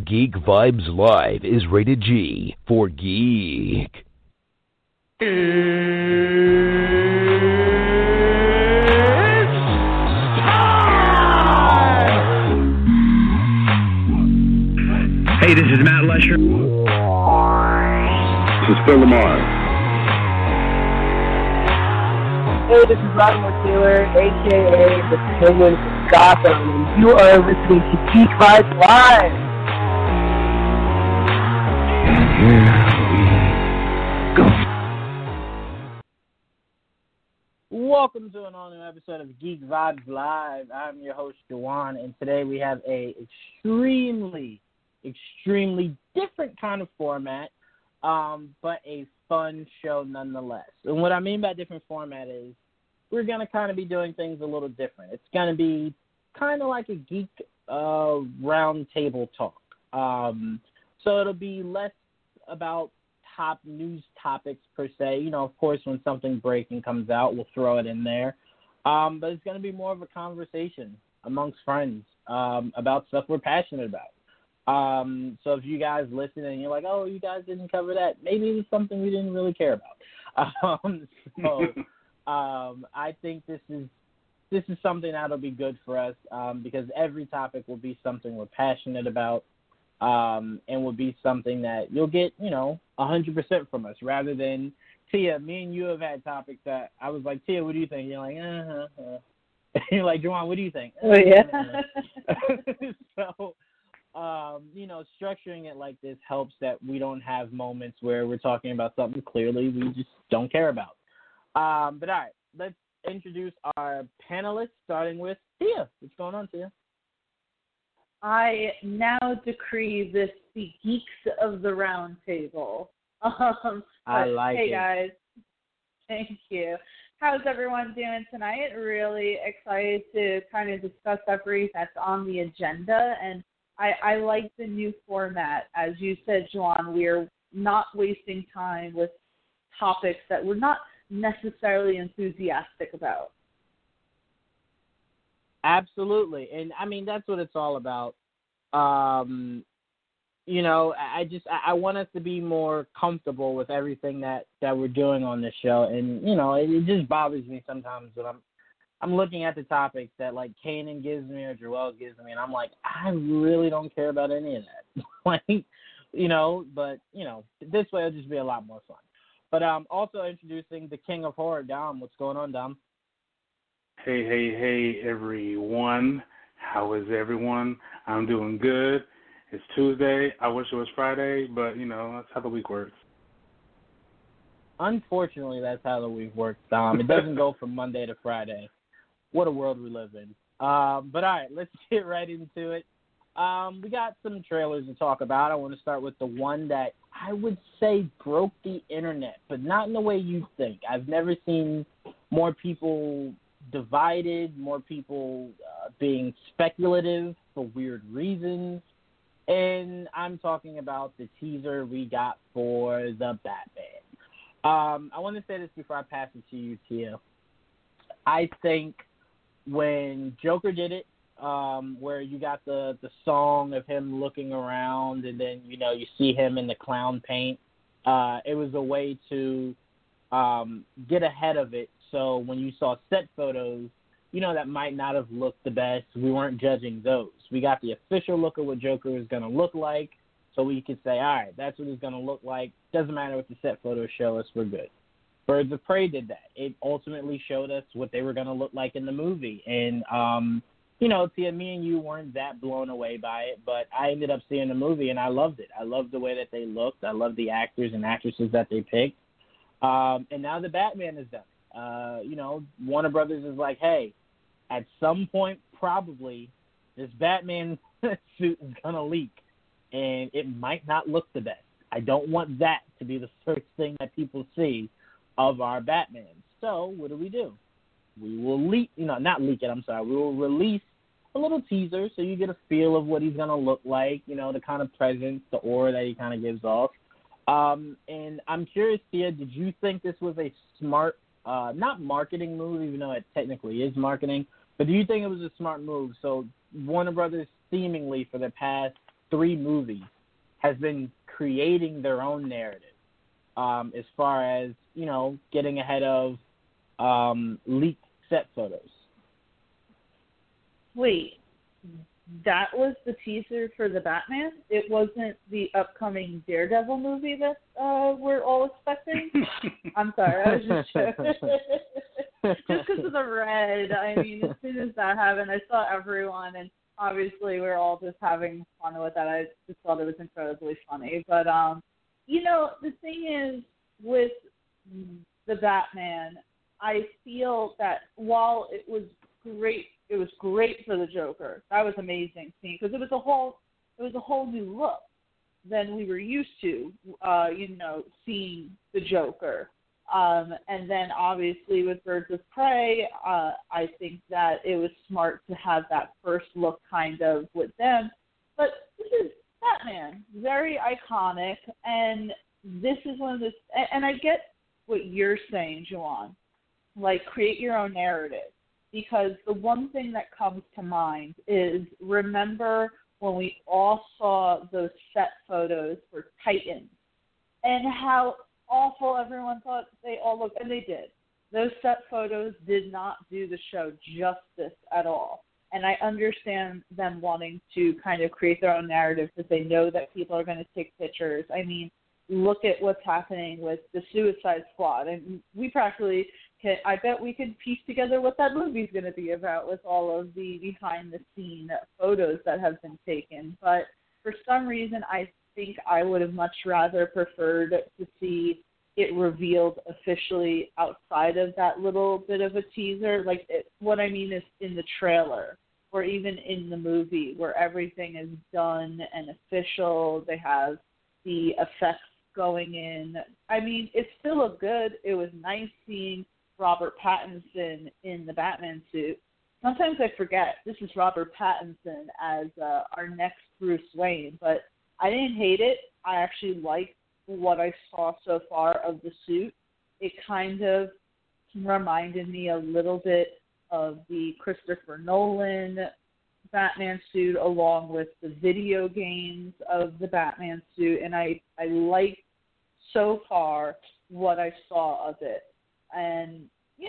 Geek Vibes Live is rated G for geek. Hey, this is Matt Lesher. This is Phil Lamar. Hey, this is Rodney Taylor, a.k.a. the Penguin of Gotham, and you are listening to Geek Vibes Live. Here we go. Welcome to an all-new episode of Geek Vibes Live. I'm your host, Juwan, and today we have a extremely different kind of format, but a fun show nonetheless. And what I mean by different format is we're going to kind of be doing things a little different. It's going to be kind of like a geek round table talk. So it'll be less about top news topics per se. You know, of course, when something breaking comes out, we'll throw it in there. But it's going to be more of a conversation amongst friends about stuff we're passionate about. So if you guys listen and you're like, oh, you guys didn't cover that, maybe it was something we didn't really care about. I think this is something that'll be good for us because every topic will be something we're passionate about and will be something that you'll get, 100% from us rather than, Tia, me and you have had topics that I was like, Tia, what do you think? You're like, You're like, Juwan, what do you think? Oh, yeah. So, structuring it like this helps that we don't have moments where we're talking about something clearly we just don't care about. But all right, let's introduce our panelists, starting with Tia. What's going on, Tia? I now decree this the geeks of the round table. I like hey it. Hey guys, thank you. How's everyone doing tonight? Really excited to kind of discuss everything that's on the agenda, and I like the new format. As you said, Juwan, we're not wasting time with topics that we're not necessarily enthusiastic about. Absolutely. And I mean, that's what it's all about. I want us to be more comfortable with everything that we're doing on this show. And, it just bothers me sometimes when I'm looking at the topics that like Kanan gives me or Joel gives me, and I'm like, I really don't care about any of that. This way it'll just be a lot more fun. But also introducing the King of Horror, Dom. What's going on, Dom? Hey, everyone. How is everyone? I'm doing good. It's Tuesday. I wish it was Friday, but, that's how the week works. Unfortunately, that's how the week works, Dom. It doesn't go from Monday to Friday. What a world we live in. But all right, let's get right into it. We got some trailers to talk about. I want to start with the one that I would say broke the internet, but not in the way you think. I've never seen more people divided, more people being speculative for weird reasons. And I'm talking about the teaser we got for the Batman. I want to say this before I pass it to you, Tia. I think when Joker did it, where you got the song of him looking around and then, you see him in the clown paint, it was a way to get ahead of it. So when you saw set photos, that might not have looked the best. We weren't judging those. We got the official look of what Joker is going to look like, so we could say, all right, that's what he's going to look like. Doesn't matter what the set photos show us, we're good. Birds of Prey did that. It ultimately showed us what they were going to look like in the movie. And, Tia, me and you weren't that blown away by it, but I ended up seeing the movie, and I loved it. I loved the way that they looked. I loved the actors and actresses that they picked. And now the Batman is done. Warner Brothers is like, hey, at some point, probably, this Batman suit is going to leak, and it might not look the best. I don't want that to be the first thing that people see of our Batman. So what do? We will we will release a little teaser so you get a feel of what he's going to look like, the kind of presence, the aura that he kind of gives off. And I'm curious, Tia, did you think this was a smart, not marketing move, even though it technically is marketing, but do you think it was a smart move? So Warner Brothers seemingly for the past 3 movies has been creating their own narrative as far as, getting ahead of leaked set photos. Wait, that was the teaser for the Batman? It wasn't the upcoming Daredevil movie that we're all expecting? I'm sorry, I was just joking. Just because of the red. I mean, as soon as that happened, I saw everyone, and obviously we're all just having fun with that. I just thought it was incredibly funny. But, the thing is, with the Batman, I feel that while it was great for the Joker. That was amazing seeing, because it was a whole new look than we were used to, seeing the Joker. And then obviously with Birds of Prey, I think that it was smart to have that first look kind of with them. But this is Batman, very iconic, and this is one of the, and I get what you're saying, Juwan, like create your own narrative. Because the one thing that comes to mind is, remember when we all saw those set photos for Titans and how awful everyone thought they all looked, and they did. Those set photos did not do the show justice at all. And I understand them wanting to kind of create their own narrative because they know that people are going to take pictures. I mean, look at what's happening with the Suicide Squad. And we practically I bet we could piece together what that movie's going to be about with all of the behind-the-scene photos that have been taken. But for some reason, I think I would have much rather preferred to see it revealed officially outside of that little bit of a teaser. What I mean is in the trailer or even in the movie where everything is done and official. They have the effects going in. I mean, it still looked good. It was nice seeing Robert Pattinson in the Batman suit. Sometimes I forget this is Robert Pattinson as our next Bruce Wayne, but I didn't hate it. I actually liked what I saw so far of the suit. It kind of reminded me a little bit of the Christopher Nolan Batman suit along with the video games of the Batman suit, and I liked so far what I saw of it. And,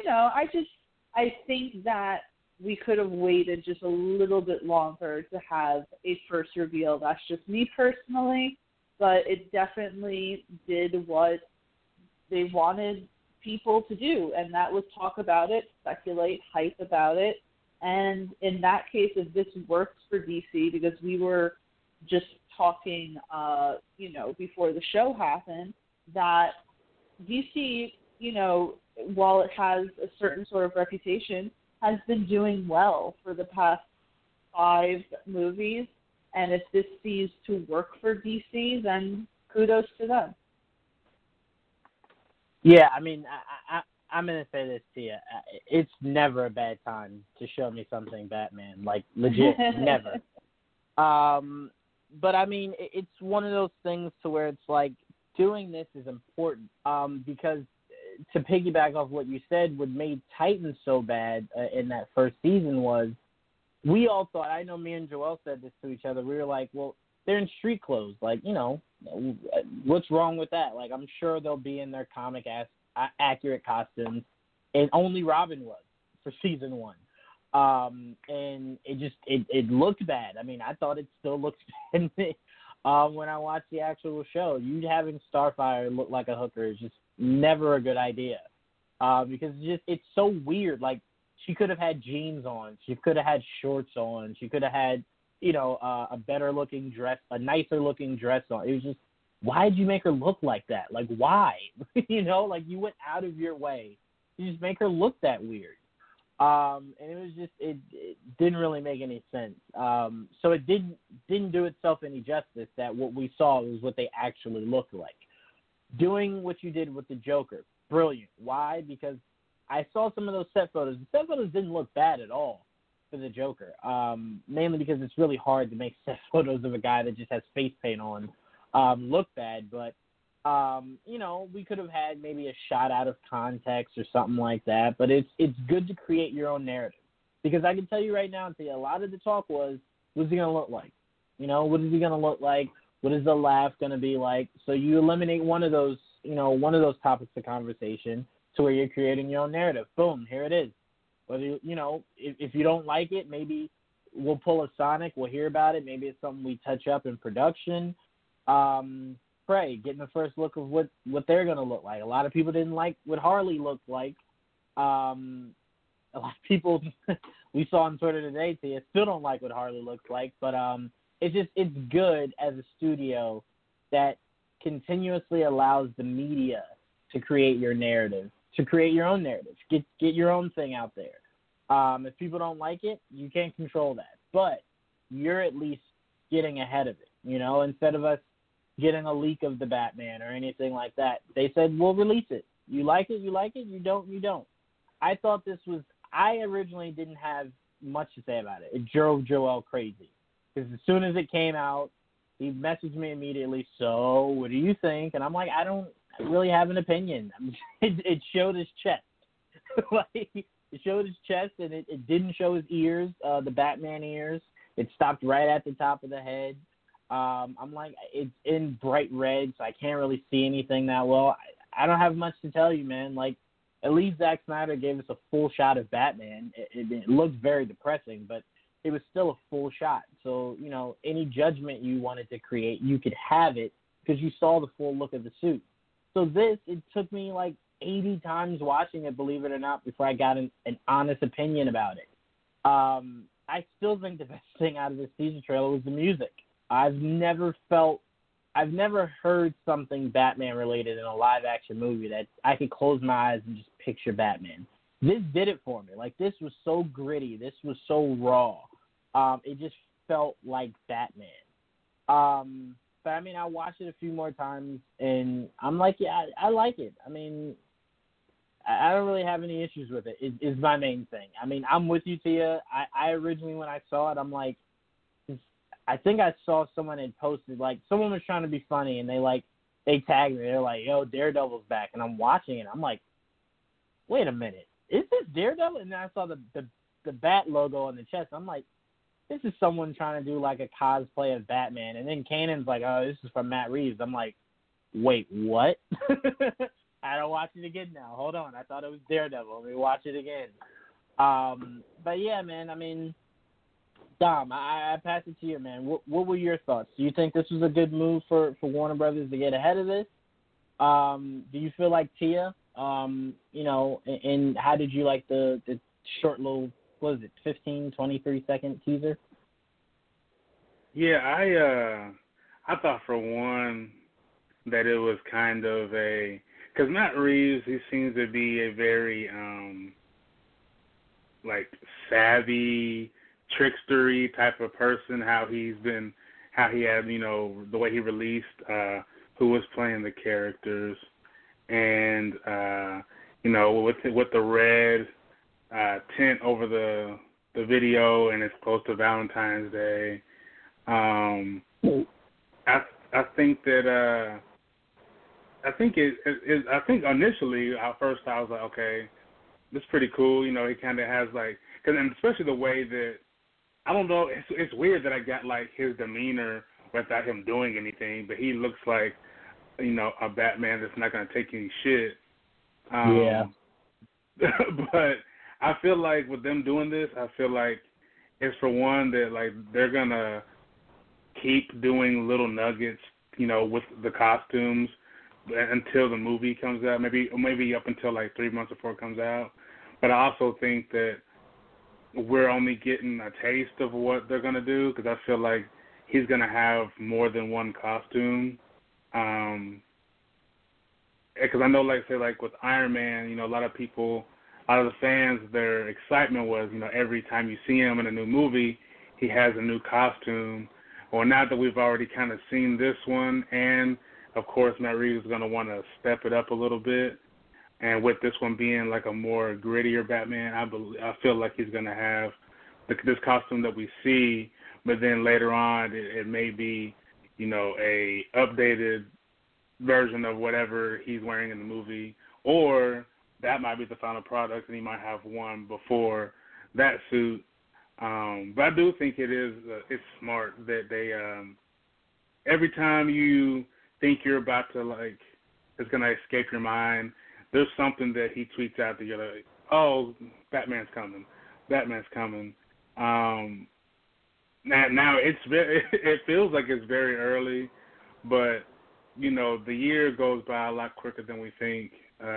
I think that we could have waited just a little bit longer to have a first reveal. That's just me personally, but it definitely did what they wanted people to do, and that was talk about it, speculate, hype about it. And in that case, if this works for DC, because we were just talking, before the show happened, that DC, while it has a certain sort of reputation, has been doing well for the past 5 movies. And if this seems to work for DC, then kudos to them. Yeah, I mean, I'm going to say this to you. It's never a bad time to show me something Batman. Like, legit, never. But, I mean, it's one of those things to where it's like doing this is important because to piggyback off what you said, what made Titans so bad in that first season was we all thought, I know me and Joel said this to each other, we were like, well, they're in street clothes. Like, what's wrong with that? Like, I'm sure they'll be in their comic accurate costumes, and only Robin was for season 1. And it looked bad. I mean, I thought it still looked bad when I watched the actual show. You having Starfire look like a hooker is just never a good idea because it's so weird. Like, she could have had jeans on. She could have had shorts on. She could have had, a better looking dress, a nicer looking dress on. It was just, why did you make her look like that? Like, why? Like, you went out of your way to just make her look that weird. And it was just, it didn't really make any sense. So it didn't do itself any justice that what we saw was what they actually looked like. Doing what you did with the Joker, brilliant. Why? Because I saw some of those set photos. The set photos didn't look bad at all for the Joker, mainly because it's really hard to make set photos of a guy that just has face paint on look bad. But, we could have had maybe a shot out of context or something like that. But it's good to create your own narrative. Because I can tell you right now, a lot of the talk was, what's he going to look like? What is he going to look like? What is the laugh going to be like? So you eliminate one of those topics of conversation to where you're creating your own narrative. Boom, here it is. Whether if you don't like it, maybe we'll pull a Sonic. We'll hear about it. Maybe it's something we touch up in production. Prey, getting the first look of what they're going to look like. A lot of people didn't like what Harley looked like. A lot of people we saw on Twitter today, still don't like what Harley looks like. But it's good as a studio that continuously allows the media to create your narrative, to create your own narrative, get your own thing out there. If people don't like it, you can't control that. But you're at least getting ahead of it, instead of us getting a leak of the Batman or anything like that. They said, we'll release it. You like it, you like it. You don't. I thought I originally didn't have much to say about it. It drove Joel crazy. Because as soon as it came out, he messaged me immediately, so what do you think? And I'm like, I don't really have an opinion. It showed his chest. It showed his chest, and it didn't show his ears, the Batman ears. It stopped right at the top of the head. I'm like, it's in bright red, so I can't really see anything that well. I don't have much to tell you, man. Like, at least Zack Snyder gave us a full shot of Batman. It looked very depressing, but it was still a full shot. So, any judgment you wanted to create, you could have it because you saw the full look of the suit. So it took me like 80 times watching it, believe it or not, before I got an honest opinion about it. I still think the best thing out of this teaser trailer was the music. I've never heard something Batman related in a live action movie that I could close my eyes and just picture Batman. This did it for me. Like, this was so gritty. This was so raw. It just felt like Batman. But I mean, I watched it a few more times, and I'm like, yeah, I like it. I mean, I don't really have any issues with it. Is my main thing. I mean, I'm with you, Tia. I originally, when I saw it, I'm like, I think I saw someone had posted, like, someone was trying to be funny, and they tagged me. They're like, yo, Daredevil's back. And I'm watching it. I'm like, wait a minute. Is this Daredevil? And then I saw the bat logo on the chest. I'm like, this is someone trying to do, like, a cosplay of Batman. And then Kanan's like, oh, this is from Matt Reeves. I'm like, wait, what? I don't watch it again now. Hold on. I thought it was Daredevil. Let me watch it again. But, yeah, man, I mean, Dom, I pass it to you, man. What were your thoughts? Do you think this was a good move for Warner Brothers to get ahead of this? Do you feel like Tia, and how did you like the short little, what was it, 15, 23-second teaser? Yeah, I thought for one that it was kind of because Matt Reeves, he seems to be a very, savvy, trickstery type of person, how he had, the way he released who was playing the characters, and, with the red tint over the video, and it's close to Valentine's Day. I think that I think initially at first I was like, okay, this is pretty cool. He kind of has and especially the way that, I don't know, it's weird that I got his demeanor without him doing anything, but he looks like, a Batman that's not going to take any shit. Yeah. But I feel like with them doing this, I feel like it's for one that they're going to keep doing little nuggets, with the costumes until the movie comes out, maybe up until 3 months before it comes out. But I also think that we're only getting a taste of what they're going to do, because I feel like he's going to have more than one costume. Because I know, with Iron Man, a lot of the fans, their excitement was, every time you see him in a new movie, he has a new costume. Well, now that we've already kind of seen this one, and, of course, Matt Reeves is going to want to step it up a little bit. And with this one being a more grittier Batman, I feel like he's going to have this costume that we see, but then later on it may be, a updated version of whatever he's wearing in the movie, or that might be the final product and he might have one before that suit. But I do think it's smart that they every time you think you're about to like it's gonna escape your mind, there's something that he tweets out that you're like, oh, Batman's coming. Now it feels like it's very early, but the year goes by a lot quicker than we think.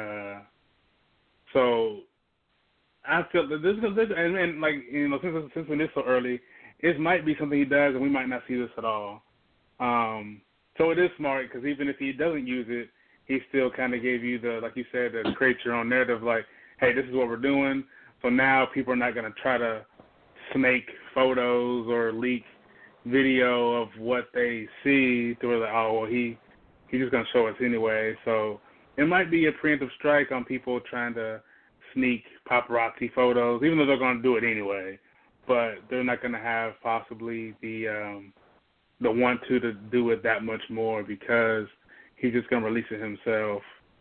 So I feel that this and like since when it's so early, it might be something he does, and we might not see this at all. So it is smart because even if he doesn't use it, he still kind of gave you the, like you said, to create your own narrative. Like, hey, this is what we're doing. So now people are not going to try to snake photos or leak video of what they see to where like, oh well, he's just going to show us anyway. So it might be a preemptive strike on people trying to sneak paparazzi photos, even though they're going to do it anyway. But they're not going to have possibly the want to do it that much more because he's just going to release it himself.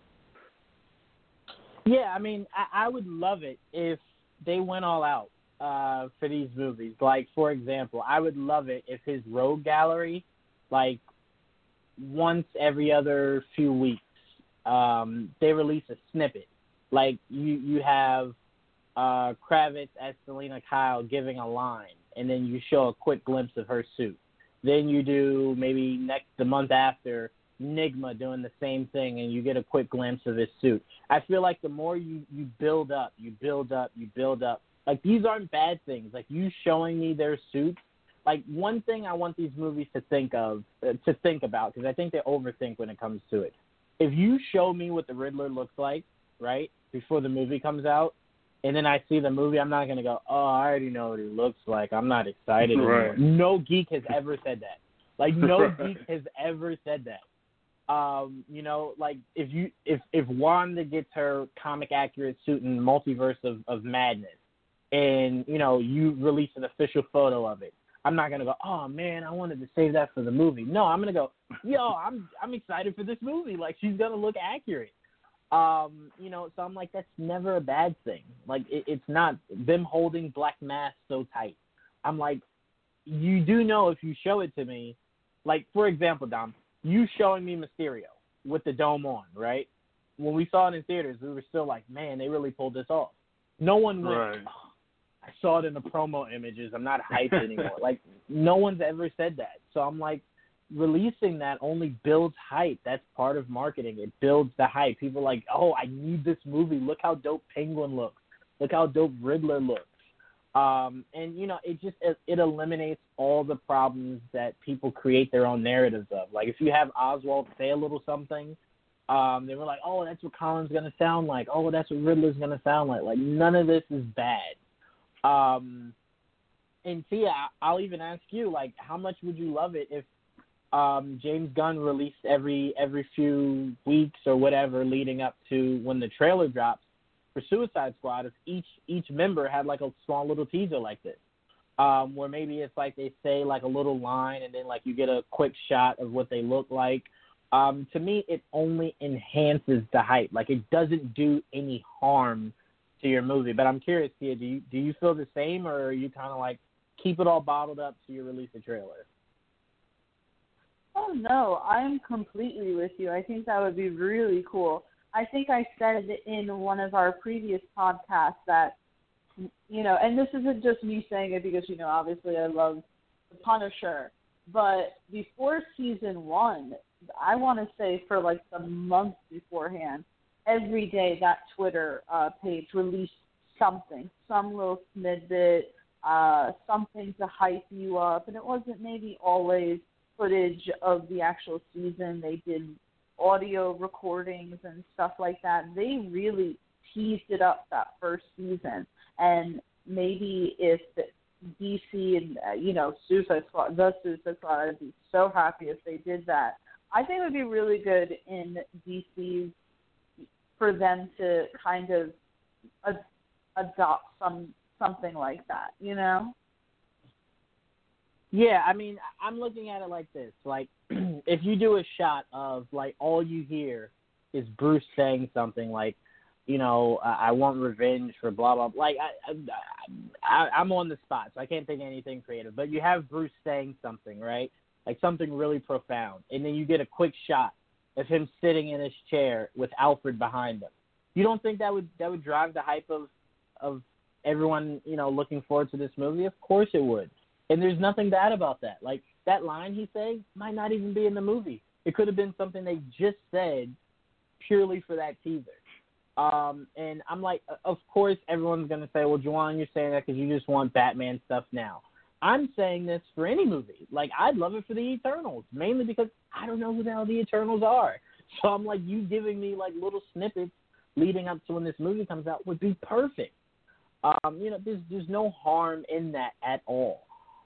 Yeah, I mean, I would love it if they went all out for these movies. Like, for example, I would love it if his rogue gallery, like, once every other few weeks, they release a snippet. Like, you have Kravitz as Selena Kyle giving a line, and then you show a quick glimpse of her suit. Then you do maybe the month after Nigma doing the same thing, and you get a quick glimpse of his suit. I feel like the more you build up, like these aren't bad things. Like you showing me their suits. Like one thing I want these movies to think about, because I think they overthink when it comes to it. If you show me what the Riddler looks like, right, before the movie comes out, and then I see the movie, I'm not going to go, oh, I already know what he looks like. I'm not excited anymore. Right. No geek has ever said that. Like, no geek has ever said that. Like, if Wanda gets her comic-accurate suit in the Multiverse of Madness, and, you release an official photo of it, I'm not going to go, oh, man, I wanted to save that for the movie. No, I'm going to go, I'm excited for this movie. Like, she's going to look accurate. So I'm like, that's never a bad thing. Like, it's not them holding Black Mask so tight. I'm like, you do know if you show it to me, like, for example, Dom, you showing me Mysterio with the dome on, right? When we saw it in theaters, we were still like, man, they really pulled this off. No one went, right. Oh, I saw it in the promo images. I'm not hyped anymore. Like, no one's ever said that. So I'm like, releasing that only builds hype. That's part of marketing. It builds the hype. People are like, oh, I need this movie. Look how dope Penguin looks. Look how dope Riddler looks. And, it eliminates all the problems that people create their own narratives of. Like, if you have Oswald say a little something, they were like, oh, that's what Colin's going to sound like. Oh, that's what Riddler's going to sound like. Like, none of this is bad. And Tia, I'll even ask you, like, how much would you love it if James Gunn released every few weeks or whatever leading up to when the trailer drops for Suicide Squad, if each member had like a small little teaser like this, where maybe it's like they say like a little line and then like you get a quick shot of what they look like. To me, it only enhances the hype. Like it doesn't do any harm to your movie. But I'm curious, Tia, do you feel the same, or are you kind of like keep it all bottled up till you release a trailer? Oh, no, I'm completely with you. I think that would be really cool. I think I said in one of our previous podcasts that, and this isn't just me saying it because, obviously I love The Punisher, but before season 1, I want to say for like the month beforehand, every day that Twitter page released something, some little snippet, something to hype you up, and it wasn't maybe always footage of the actual season. They did audio recordings and stuff like that. They really teased it up that first season. And maybe if DC and, Suicide Squad, I'd be so happy if they did that. I think it would be really good in DC for them to kind of adopt something like that, Yeah, I mean, I'm looking at it like this. Like, if you do a shot of, like, all you hear is Bruce saying something like, I want revenge for blah, blah. Like, I'm on the spot, so I can't think of anything creative. But you have Bruce saying something, right? Like something really profound. And then you get a quick shot of him sitting in his chair with Alfred behind him. You don't think that would drive the hype of everyone, looking forward to this movie? Of course it would. And there's nothing bad about that. Like, that line he said might not even be in the movie. It could have been something they just said purely for that teaser. And I'm like, of course everyone's going to say, well, Juwan, you're saying that because you just want Batman stuff now. I'm saying this for any movie. Like, I'd love it for the Eternals, mainly because I don't know who the hell the Eternals are. So I'm like, you giving me, like, little snippets leading up to when this movie comes out would be perfect. There's no harm in that at all.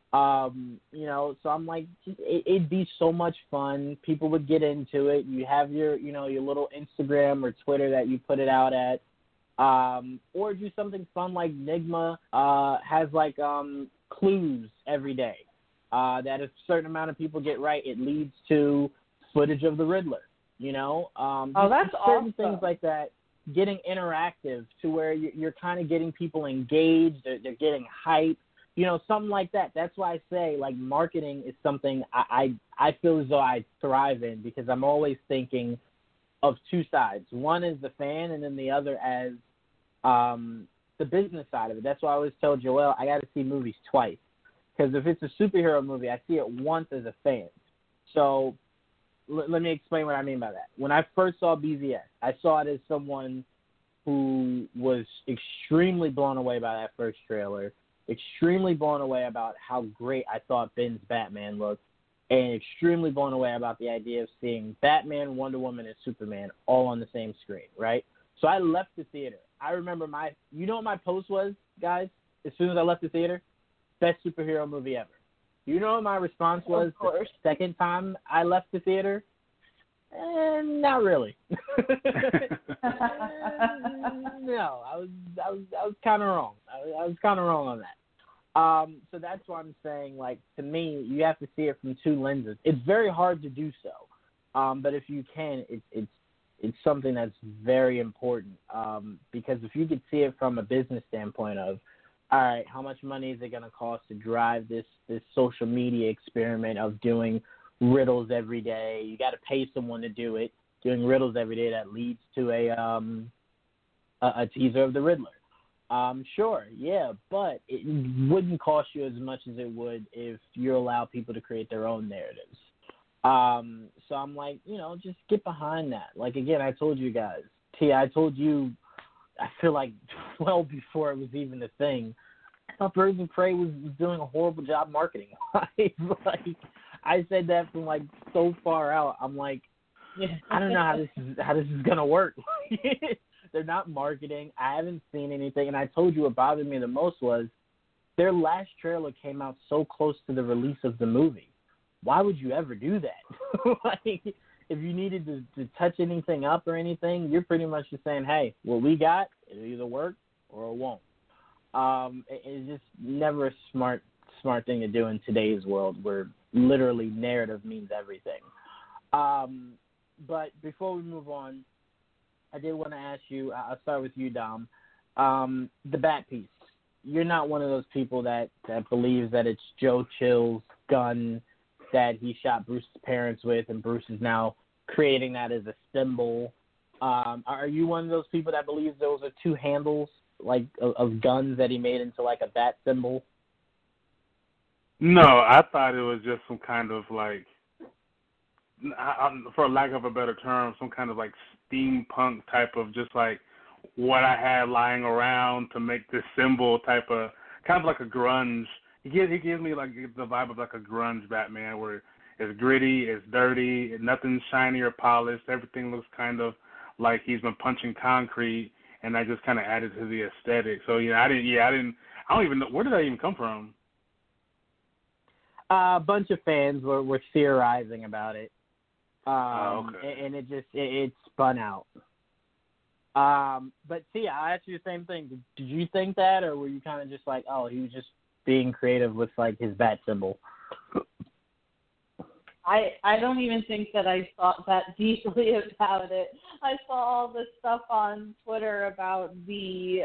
So I'm like, it'd be so much fun. People would get into it. You have your little Instagram or Twitter that you put it out at, or do something fun like Nigma has like clues every day that if a certain amount of people get right, it leads to footage of the Riddler. That's certain awesome. Things like that. Getting interactive to where you're kind of getting people engaged. They're getting hype. Something like that. That's why I say, like, marketing is something I feel as though I thrive in, because I'm always thinking of two sides. One is the fan, and then the other as the business side of it. That's why I always tell Joel, I got to see movies twice. Because if it's a superhero movie, I see it once as a fan. So let me explain what I mean by that. When I first saw BVS, I saw it as someone who was extremely blown away by that first trailer, extremely blown away about how great I thought Ben's Batman looked, and extremely blown away about the idea of seeing Batman, Wonder Woman, and Superman all on the same screen, right? So I left the theater. I remember what my post was, guys, as soon as I left the theater? Best superhero movie ever. You know what my response was the second time I left the theater? Not really. No, I was kind of wrong. I was kind of wrong on that. So that's why I'm saying, like, to me, you have to see it from two lenses. It's very hard to do so, but if you can, it's something that's very important, because if you could see it from a business standpoint of, all right, how much money is it going to cost to drive this social media experiment of doing riddles every day? You got to pay someone to do it. Doing riddles every day, that leads to a teaser of the Riddler. Sure, yeah, but it wouldn't cost you as much as it would if you allow people to create their own narratives. So I'm like, just get behind that. Like, again, I told you guys, I told you, I feel like well before it was even a thing, I thought Birds of Prey was doing a horrible job marketing. Like, I said that from, like, so far out. I'm like, I don't know how this is gonna work. They're not marketing. I haven't seen anything. And I told you what bothered me the most was their last trailer came out so close to the release of the movie. Why would you ever do that? Like, if you needed to touch anything up or anything, you're pretty much just saying, hey, what we got, it'll either work or it won't. It's just never a smart thing to do in today's world where literally narrative means everything. But before we move on, I did want to ask you, I'll start with you, Dom, the Bat piece. You're not one of those people that believes that it's Joe Chill's gun that he shot Bruce's parents with, and Bruce is now creating that as a symbol. Are you one of those people that believes those are two handles, like, of guns that he made into, like, a bat symbol? No, I thought it was just some kind of, like, for lack of a better term, some kind of, like, steampunk type of just, like, what I had lying around to make this symbol type of, kind of like a grunge. He gives me, like, the vibe of, like, a grunge Batman where it's gritty, it's dirty, nothing's shiny or polished. Everything looks kind of like he's been punching concrete, and I just kind of added to the aesthetic. So, I don't even know, where did that even come from? A bunch of fans were theorizing about it. Okay. And it spun out. But Tia, I asked you the same thing. Did you think that, or were you kind of just like, oh, he was just being creative with, like, his bat symbol? I don't even think that I thought that deeply about it. I saw all this stuff on Twitter about the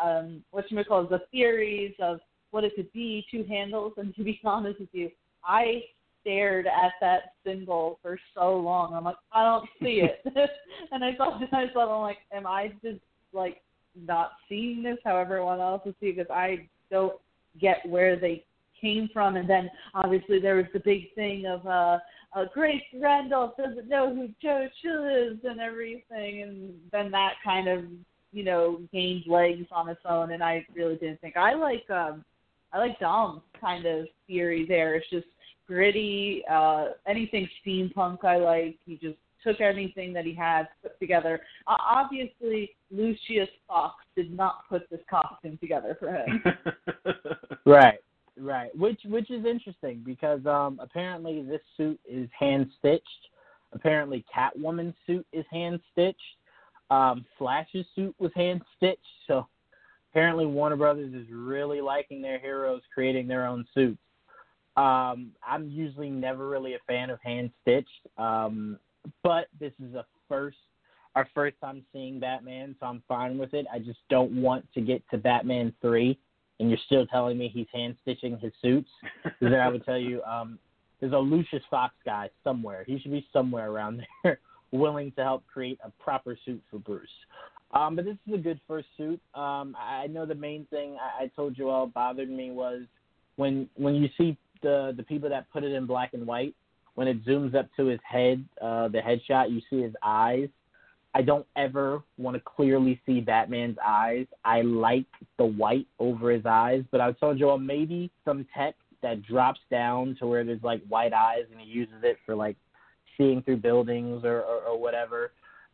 the theories of what it could be, two handles, and to be honest with you, I stared at that symbol for so long. I'm like, I don't see it. And I thought to myself, I'm like, am I just like not seeing this how everyone else is seeing? Because I don't get where they came from. And then obviously there was the big thing of Grace Randolph doesn't know who Joe Chill is and everything, and then that kind of gained legs on its own. And I really didn't think I like Dom's kind of theory there. It's just gritty, anything steampunk I like. He just took anything that he had, put together. Obviously, Lucius Fox did not put this costume together for him. Right. Which is interesting because apparently this suit is hand-stitched. Apparently Catwoman's suit is hand-stitched. Flash's suit was hand-stitched. So apparently Warner Brothers is really liking their heroes creating their own suits. I'm usually never really a fan of hand-stitched, but this is our first time seeing Batman, so I'm fine with it. I just don't want to get to Batman 3, and you're still telling me he's hand-stitching his suits. Because then I would tell you there's a Lucius Fox guy somewhere. He should be somewhere around there willing to help create a proper suit for Bruce. But this is a good first suit. I know the main thing I told you all bothered me was when you see the people that put it in black and white, when it zooms up to his head, the headshot, you see his eyes. I don't ever want to clearly see Batman's eyes. I like the white over his eyes, but I told you all maybe some tech that drops down to where there's like white eyes and he uses it for like seeing through buildings or whatever.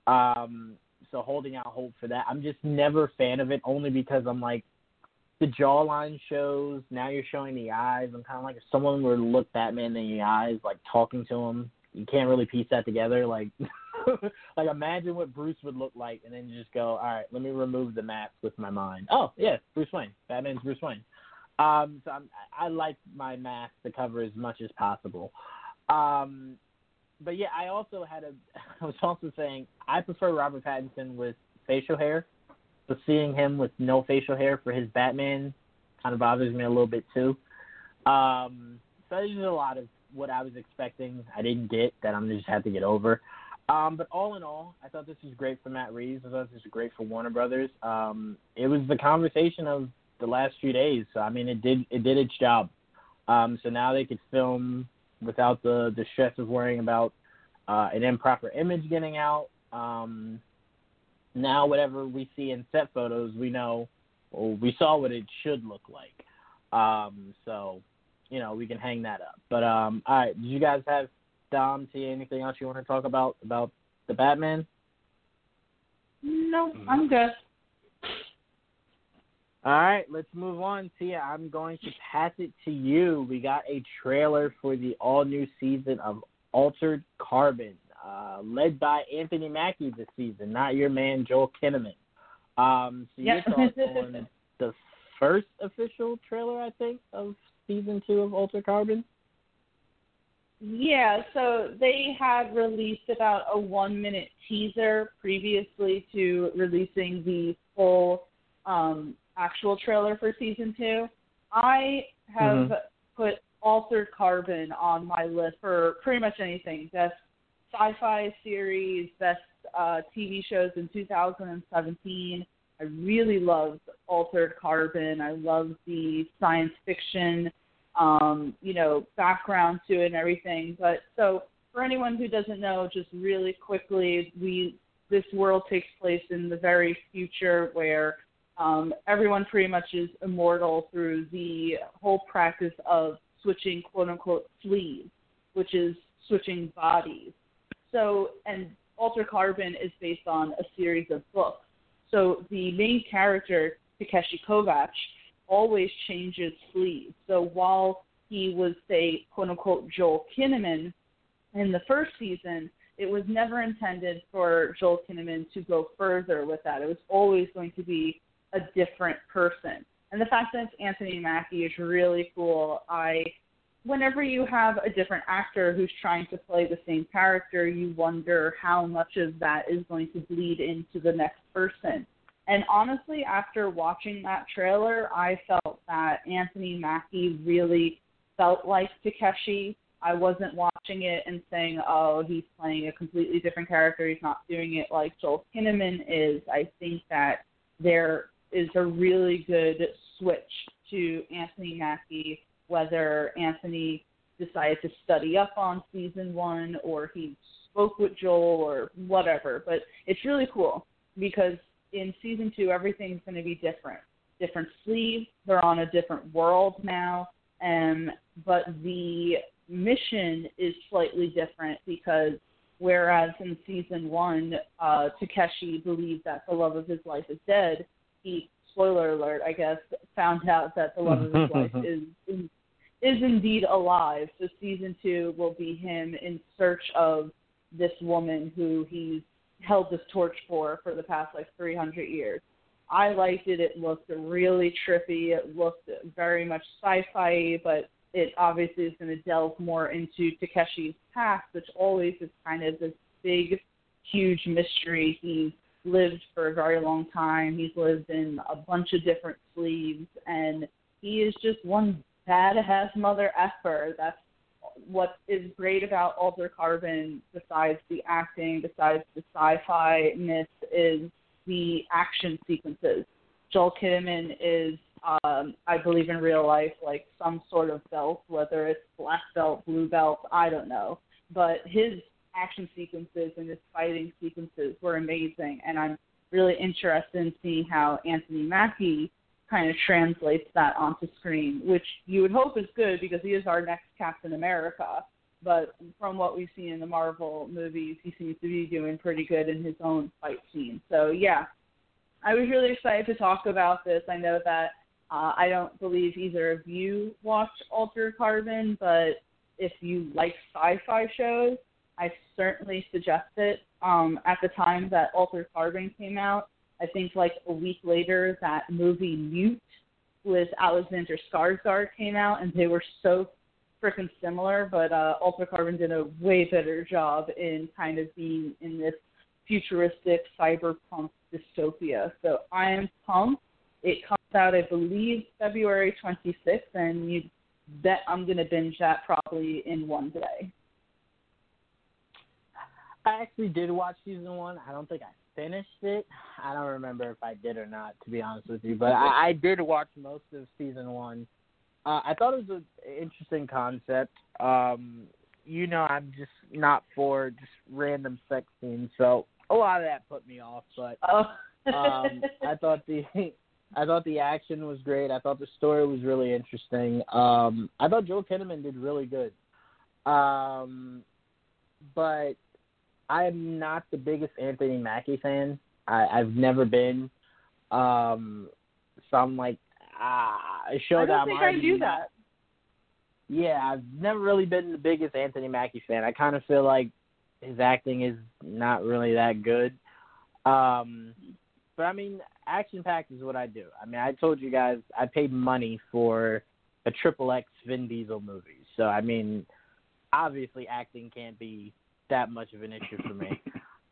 So holding out hope for that. I'm just never a fan of it only because I'm like, the jawline shows, now you're showing the eyes. I'm kind of like, if someone were to look Batman in the eyes, like talking to him, you can't really piece that together. Like, like imagine what Bruce would look like, and then you just go, all right, let me remove the mask with my mind. Oh, yeah, Bruce Wayne. Batman's Bruce Wayne. So I like my mask to cover as much as possible. But yeah, I was also saying I prefer Robert Pattinson with facial hair. So seeing him with no facial hair for his Batman kind of bothers me a little bit too. So there's a lot of what I was expecting I didn't get that I'm just had to get over. But all in all, I thought this was great for Matt Reeves. I thought this was great for Warner Brothers. It was the conversation of the last few days. So I mean, it did its job. So now they could film without the stress of worrying about an improper image getting out. Now whatever we see in set photos, we know, or we saw what it should look like. So, we can hang that up. But, all right, did you guys have, Dom, T, anything else you want to talk about the Batman? No, I'm good. All right, let's move on. Tia, I'm going to pass it to you. We got a trailer for the all-new season of Altered Carbon. Led by Anthony Mackie this season, not your man Joel Kinnaman. So your thoughts on the first official trailer, I think, of season 2 of Altered Carbon? Yeah, so they had released about a 1-minute teaser previously to releasing the full actual trailer for season 2. I have put Altered Carbon on my list for pretty much anything. Best sci-fi series, best TV shows in 2017. I really loved Altered Carbon. I love the science fiction, background to it and everything. But so for anyone who doesn't know, just really quickly, this world takes place in the very future where everyone pretty much is immortal through the whole practice of switching quote-unquote sleeves, which is switching bodies. So, and Altered Carbon is based on a series of books. So the main character, Takeshi Kovacs, always changes sleeves. So while he was, say, quote-unquote Joel Kinnaman in the first season, it was never intended for Joel Kinnaman to go further with that. It was always going to be a different person. And the fact that it's Anthony Mackie is really cool. I whenever you have a different actor who's trying to play the same character, you wonder how much of that is going to bleed into the next person. And honestly, after watching that trailer, I felt that Anthony Mackie really felt like Takeshi. I wasn't watching it and saying, oh, he's playing a completely different character. He's not doing it like Joel Kinnaman is. I think that there is a really good switch to Anthony Mackie, whether Anthony decided to study up on season 1 or he spoke with Joel or whatever. But it's really cool because in season 2, everything's going to be different. Different sleeves. They're on a different world now. But the mission is slightly different because whereas in season 1, Takeshi believed that the love of his life is dead, he, spoiler alert, I guess, found out that the love of his life is indeed alive. So season 2 will be him in search of this woman who he's held this torch for the past 300 years. I liked it. It looked really trippy. It looked very much sci-fi, but it obviously is going to delve more into Takeshi's past, which always is kind of this big, huge mystery. He's lived for a very long time. He's lived in a bunch of different sleeves, and he is just one badass mother effer. That's what is great about Altered Carbon, besides the acting, besides the sci-fi-ness, is the action sequences. Joel Kinnaman is, I believe in real life, like some sort of belt, whether it's black belt, blue belt, I don't know. But his action sequences and his fighting sequences were amazing, and I'm really interested in seeing how Anthony Mackie kind of translates that onto screen, which you would hope is good because he is our next Captain America. But from what we've seen in the Marvel movies, he seems to be doing pretty good in his own fight scene. So, yeah, I was really excited to talk about this. I know that I don't believe either of you watched Altered Carbon, but if you like sci-fi shows, I certainly suggest it. At the time that Altered Carbon came out, I think a week later that movie Mute with Alexander Skarsgård came out, and they were so freaking similar, but Altered Carbon did a way better job in kind of being in this futuristic cyberpunk dystopia. So I am pumped. It comes out, I believe, February 26th, and you bet I'm going to binge that probably in one day. I actually did watch season 1. I don't think I finished it. I don't remember if I did or not, to be honest with you, but I did watch most of season 1. I thought it was an interesting concept. I'm just not for just random sex scenes, so a lot of that put me off. But I thought the action was great. I thought the story was really interesting. I thought Joel Kinnaman did really good. But I am not the biggest Anthony Mackie fan. I've never been. So I'm like, a show that I'm already. I don't think I do that. Yeah, I've never really been the biggest Anthony Mackie fan. I kind of feel like his acting is not really that good. But I mean, action-packed is what I do. I mean, I told you guys I paid money for a XXX Vin Diesel movie. So, I mean, obviously acting can't be that much of an issue for me.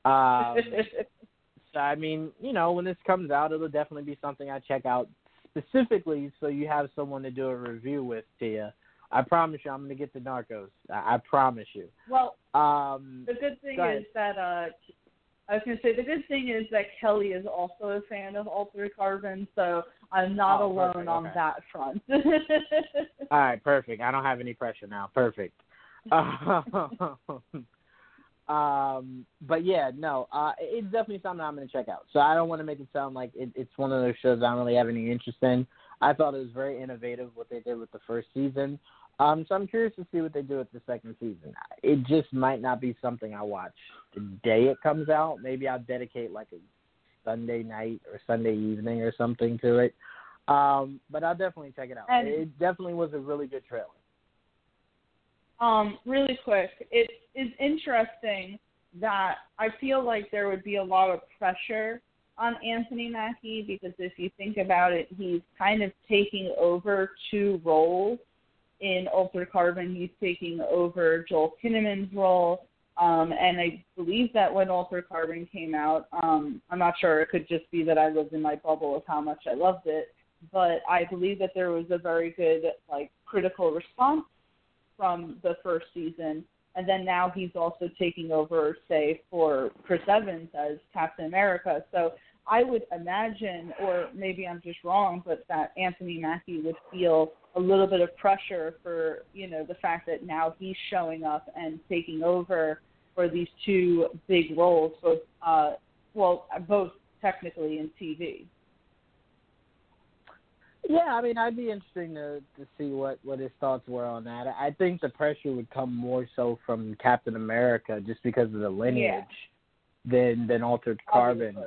So, I mean, when this comes out, it'll definitely be something I check out specifically so you have someone to do a review with, Tia. I promise you I'm going to get the Narcos. I promise you. Well, the good thing is that I was going to say the good thing is that Kelly is also a fan of Altered Carbon, so I'm not alone on that front. All right, perfect. I don't have any pressure now. Perfect. But yeah, no, it's definitely something I'm going to check out. So I don't want to make it sound like it's one of those shows I don't really have any interest in. I thought it was very innovative what they did with the first season. So I'm curious to see what they do with the second season. It just might not be something I watch the day it comes out. Maybe I'll dedicate like a Sunday night or Sunday evening or something to it. But I'll definitely check it out. And it definitely was a really good trailer. Really quick, it is interesting that I feel like there would be a lot of pressure on Anthony Mackie because if you think about it, he's kind of taking over two roles in Altered Carbon, he's taking over Joel Kinnaman's role. And I believe that when Altered Carbon came out, I'm not sure, it could just be that I lived in my bubble of how much I loved it, but I believe that there was a very good, like, critical response from the first season. And then now he's also taking over, say, for Chris Evans as Captain America. So I would imagine, or maybe I'm just wrong, but that Anthony Mackie would feel a little bit of pressure for, the fact that now he's showing up and taking over for these two big roles, both technically in TV. Yeah, I mean, I'd be interesting to see what his thoughts were on that. I think the pressure would come more so from Captain America just because of the lineage than Altered Carbon.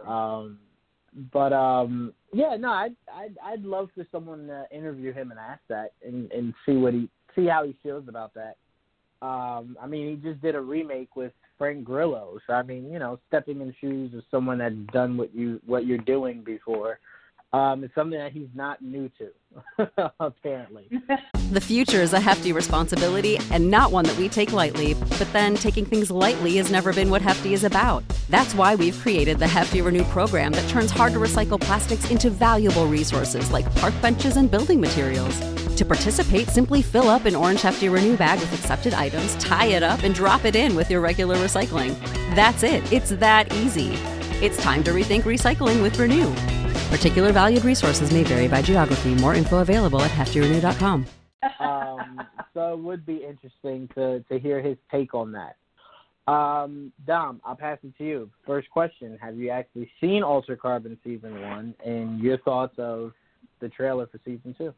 I'd love for someone to interview him and ask that and see how he feels about that. I mean, he just did a remake with Frank Grillo, so I mean, stepping in the shoes of someone that's done what you're doing before. It's something that he's not new to, apparently. The future is a hefty responsibility and not one that we take lightly. But then taking things lightly has never been what Hefty is about. That's why we've created the Hefty Renew program that turns hard-to-recycle plastics into valuable resources like park benches and building materials. To participate, simply fill up an orange Hefty Renew bag with accepted items, tie it up, and drop it in with your regular recycling. That's it. It's that easy. It's time to rethink recycling with Renew. Particular valued resources may vary by geography. More info available at heftyrenew.com. So it would be interesting to hear his take on that. Dom, I'll pass it to you. First question, have you actually seen Altered Carbon Season 1 and your thoughts of the trailer for Season 2?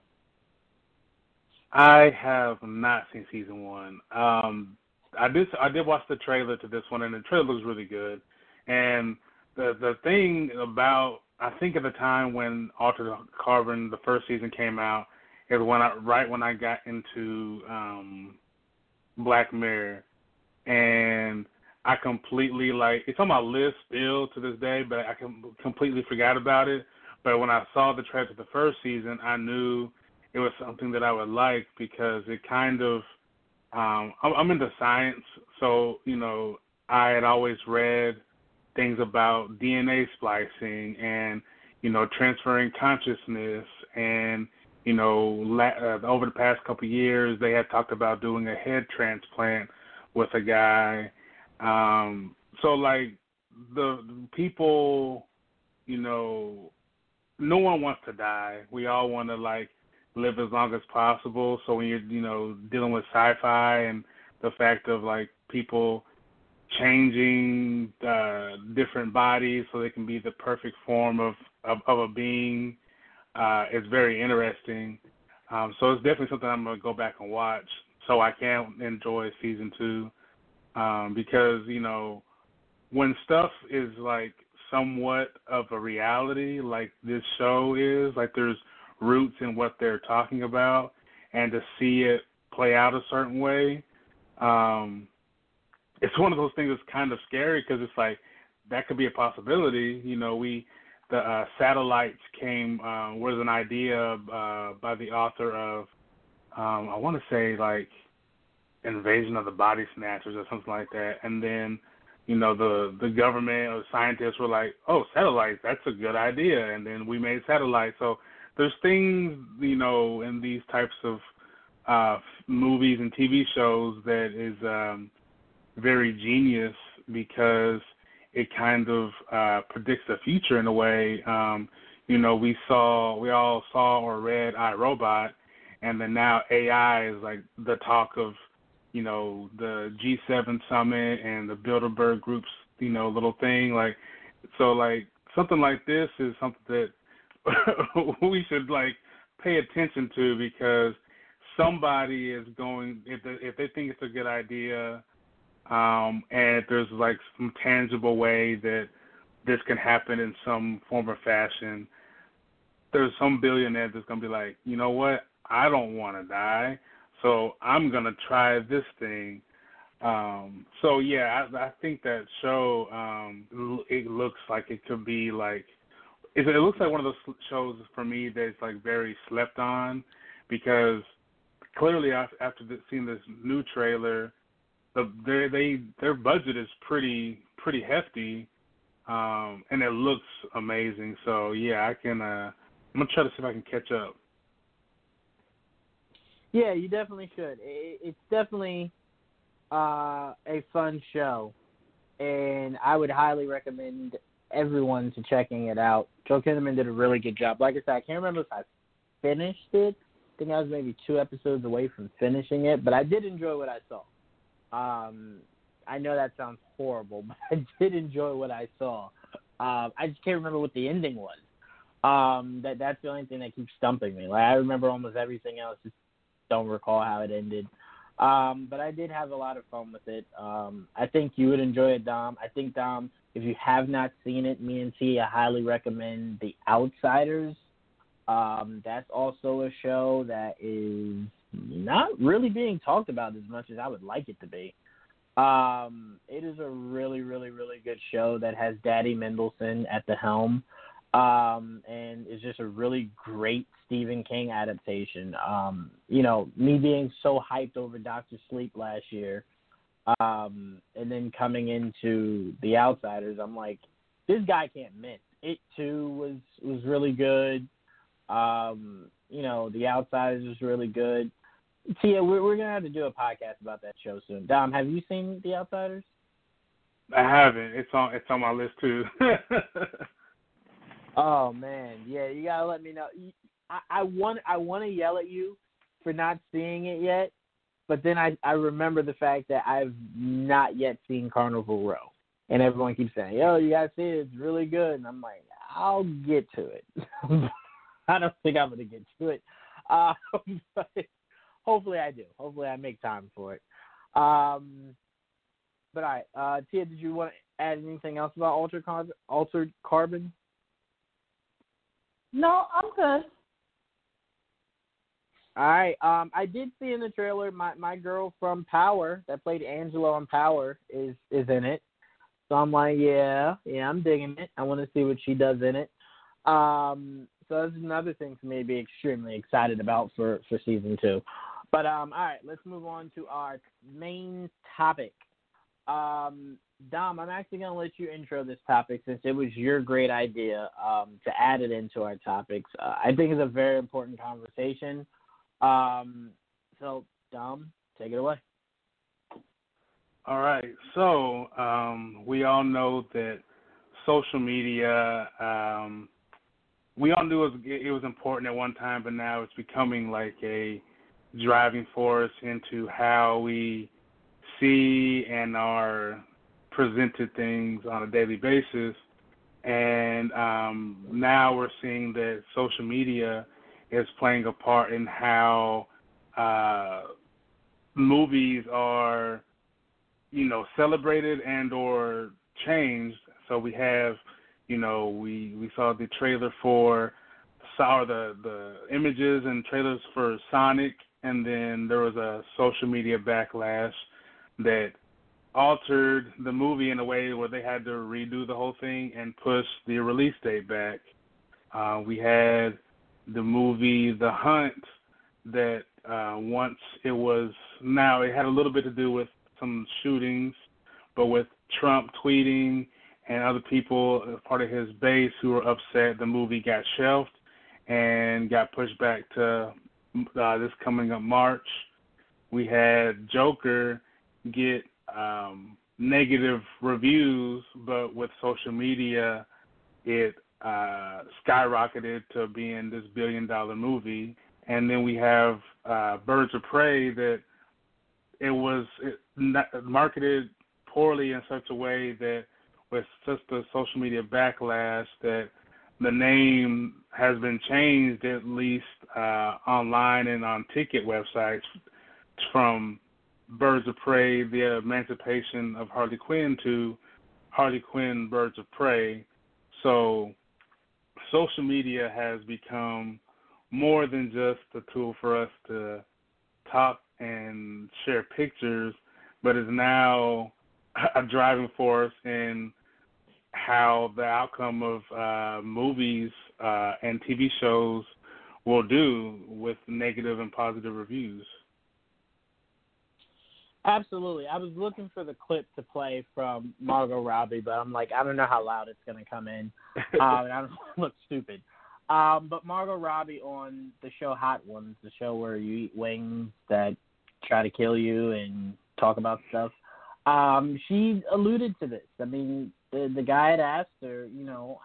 I have not seen Season 1. I did watch the trailer to this one, and the trailer looks really good. And the thing about, I think at the time when Altered Carbon, the first season came out, is right when I got into Black Mirror, and I completely, it's on my list still to this day, but I completely forgot about it. But when I saw the trailer for the first season, I knew it was something that I would like because it kind of, I'm into science, so, I had always read things about DNA splicing and, transferring consciousness and, over the past couple of years, they had talked about doing a head transplant with a guy. So, the people, no one wants to die. We all want to, live as long as possible. So when you're, dealing with sci-fi and the fact of, people changing different bodies so they can be the perfect form of a being, is very interesting. So it's definitely something I'm going to go back and watch so I can enjoy Season 2 because, when stuff is, somewhat of a reality like this show is, there's roots in what they're talking about, and to see it play out a certain way, it's one of those things that's kind of scary because it's that could be a possibility. The satellites came was an idea by the author of I want to say Invasion of the Body Snatchers or something like that, and then the government or scientists were like, oh, satellites, that's a good idea, and then we made satellites. So there's things in these types of movies and TV shows that is very genius because it kind of predicts the future in a way. We all saw or read iRobot, and then now AI is the talk of, the G7 summit and the Bilderberg Group's, little thing. Something like this is something that we should pay attention to because somebody is going, if they think it's a good idea, and if there's some tangible way that this can happen in some form or fashion, there's some billionaire that's going to be like, you know what, I don't want to die, so I'm going to try this thing. So yeah, I think that show, it looks like it could be it looks like one of those shows for me that's very slept on because clearly after seeing this new trailer, their budget is pretty hefty, and it looks amazing. So yeah, I'm gonna try to see if I can catch up. Yeah, you definitely should. It's definitely a fun show, and I would highly recommend everyone to checking it out. Joel Kinnaman did a really good job. Like I said, I can't remember if I finished it. I think I was maybe 2 episodes away from finishing it, but I did enjoy what I saw. I know that sounds horrible, but I did enjoy what I saw. I just can't remember what the ending was. That's the only thing that keeps stumping me. Like, I remember almost everything else, just don't recall how it ended. But I did have a lot of fun with it. I think you would enjoy it, Dom. I think, Dom, if you have not seen it, me and T, I highly recommend The Outsiders. That's also a show that is not really being talked about as much as I would like it to be. It is a really, really, really good show that has Daddy Mendelsohn at the helm, and is just a really great Stephen King adaptation. Me being so hyped over Dr. Sleep last year, and then coming into The Outsiders, I'm like, this guy can't miss. It too was really good. The Outsiders was really good. Tia, we're gonna have to do a podcast about that show soon. Dom, have you seen The Outsiders? I haven't. It's on my list too. Oh man, yeah, you gotta let me know. I want to yell at you for not seeing it yet, but then I remember the fact that I've not yet seen Carnival Row, and everyone keeps saying, "Yo, you gotta see it. It's really good," and I'm like, I'll get to it. I don't think I'm gonna get to it, but hopefully I do. Hopefully I make time for it. But all right, Tia, did you want to add anything else about Altered Carbon? No, I'm good. All right. I did see in the trailer my girl from Power that played Angela on Power is in it. So I'm like, yeah, I'm digging it. I want to see what she does in it. So that's another thing for me to be extremely excited about for season 2. But all right, let's move on to our main topic. Dom, I'm actually going to let you intro this topic since it was your great idea to add it into our topics. I think it's a very important conversation. So, Dom, take it away. All right. So we all know that social media, we all knew it was important at one time, but now it's becoming like a driving force into how we see and are presented things on a daily basis. And now we're seeing that social media is playing a part in how movies are, celebrated and or changed. So we have, we saw the trailer the images and trailers for Sonic, and then there was a social media backlash that altered the movie in a way where they had to redo the whole thing and push the release date back. We had the movie The Hunt that it had a little bit to do with some shootings, but with Trump tweeting and other people as part of his base who were upset, the movie got shelved and got pushed back to this coming up March. We had Joker get negative reviews, but with social media, it skyrocketed to being this billion-dollar movie. And then we have Birds of Prey that it was marketed poorly in such a way that with just the social media backlash that the name has been changed at least online and on ticket websites from Birds of Prey, the Emancipation of Harley Quinn to Harley Quinn, Birds of Prey. So social media has become more than just a tool for us to talk and share pictures, but is now a driving force in how the outcome of movies and TV shows will do with negative and positive reviews. Absolutely. I was looking for the clip to play from Margot Robbie, but I'm like, I don't know how loud it's going to come in. And I don't look stupid. But Margot Robbie on the show Hot Ones, the show where you eat wings that try to kill you and talk about stuff, she alluded to this. I mean, the guy had asked her, you know,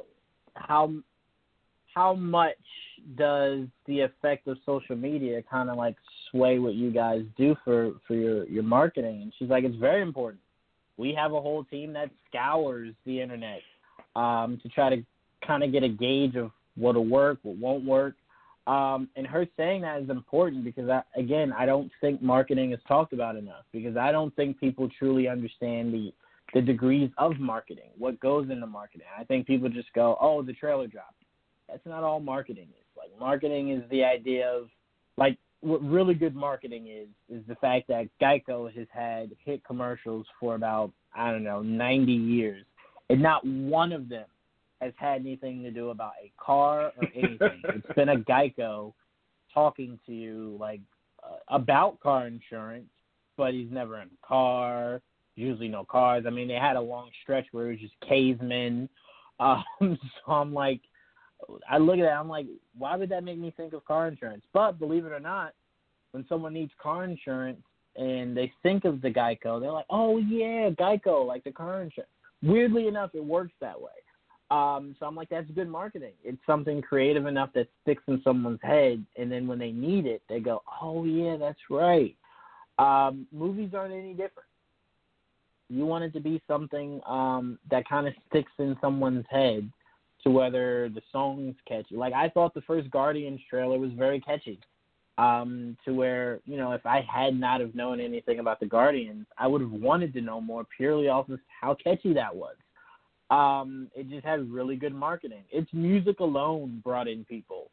how much does the effect of social media kind of like sway what you guys do for your marketing? And she's like, it's very important. We have a whole team that scours the internet to try to kind of get a gauge of what'll work, what won't work. And her saying that is important because, I don't think marketing is talked about enough, because I don't think people truly understand the degrees of marketing, what goes into marketing. I think people just go, oh, the trailer dropped. That's not all marketing is. Like, marketing is the idea of, like, what really good marketing is the fact that Geico has had hit commercials for about, 90 years, and not one of them has had anything to do about a car or anything. It's been a Geico talking to you, like, about car insurance, but he's never in a car, usually no cars. I mean, they had a long stretch where it was just cavemen. So I'm like, I look at that, I'm like, why would that make me think of car insurance? But believe it or not, when someone needs car insurance and they think of the Geico, they're like, oh, yeah, Geico, like the car insurance. Weirdly enough, it works that way. So I'm like, that's good marketing. It's something creative enough that sticks in someone's head, and then when they need it, they go, oh, yeah, that's right. Movies aren't any different. You want it to be something that kind of sticks in someone's head, to whether the song's catchy. Like, I thought the first Guardians trailer was very catchy, to where, you know, if I had not have known anything about the Guardians, I would have wanted to know more purely off of how catchy that was. It just had really good marketing. Its music alone brought in people.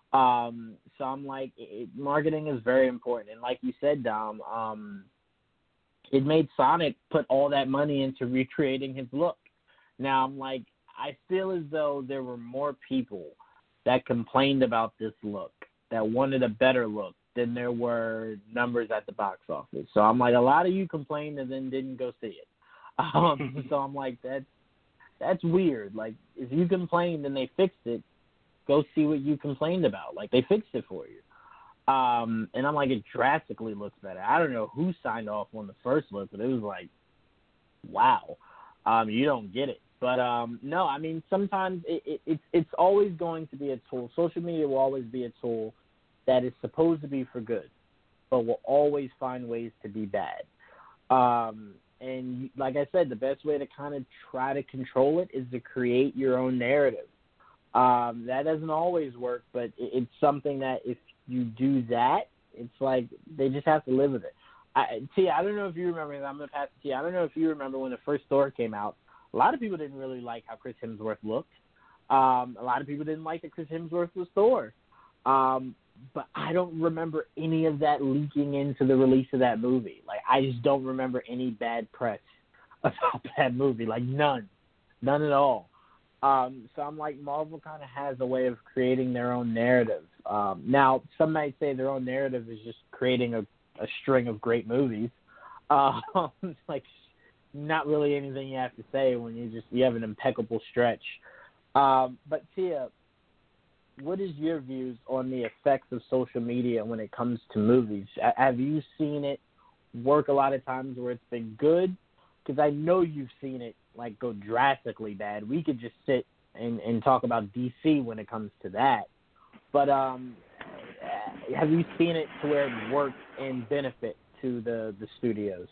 So I'm like, marketing is very important. And like you said, Dom, it made Sonic put all that money into recreating his look. Now I'm like, I feel as though there were more people that complained about this look, that wanted a better look, than there were numbers at the box office. So I'm like, a lot of you complained and then didn't go see it. So I'm like, that's weird. Like, if you complained and they fixed it, go see what you complained about. Like, they fixed it for you. And I'm like, it drastically looks better. I don't know who signed off on the first look, but it was like, wow. You don't get it. But, no, I mean, sometimes it's always going to be a tool. Social media will always be a tool that is supposed to be for good, but will always find ways to be bad. And like I said, the best way to kind of try to control it is to create your own narrative. That doesn't always work, but it's something that if you do that, it's like they just have to live with it. Tia, I don't know if you remember, I'm going to pass it to you. I don't know if you remember when the first Thor came out. A lot of people didn't really like how Chris Hemsworth looked. A lot of people didn't like that Chris Hemsworth was Thor. But I don't remember any of that leaking into the release of that movie. Like, I just don't remember any bad press about that movie. Like, none at all. So I'm like, Marvel kind of has a way of creating their own narrative. Now, some might say their own narrative is just creating a string of great movies. It's like, not really anything you have to say when you have an impeccable stretch. But Tia, what is your views on the effects of social media when it comes to movies? Have you seen it work a lot of times where it's been good? Because I know you've seen it like go drastically bad. We could just sit and talk about DC when it comes to that. But have you seen it to where it works and benefit to the studios?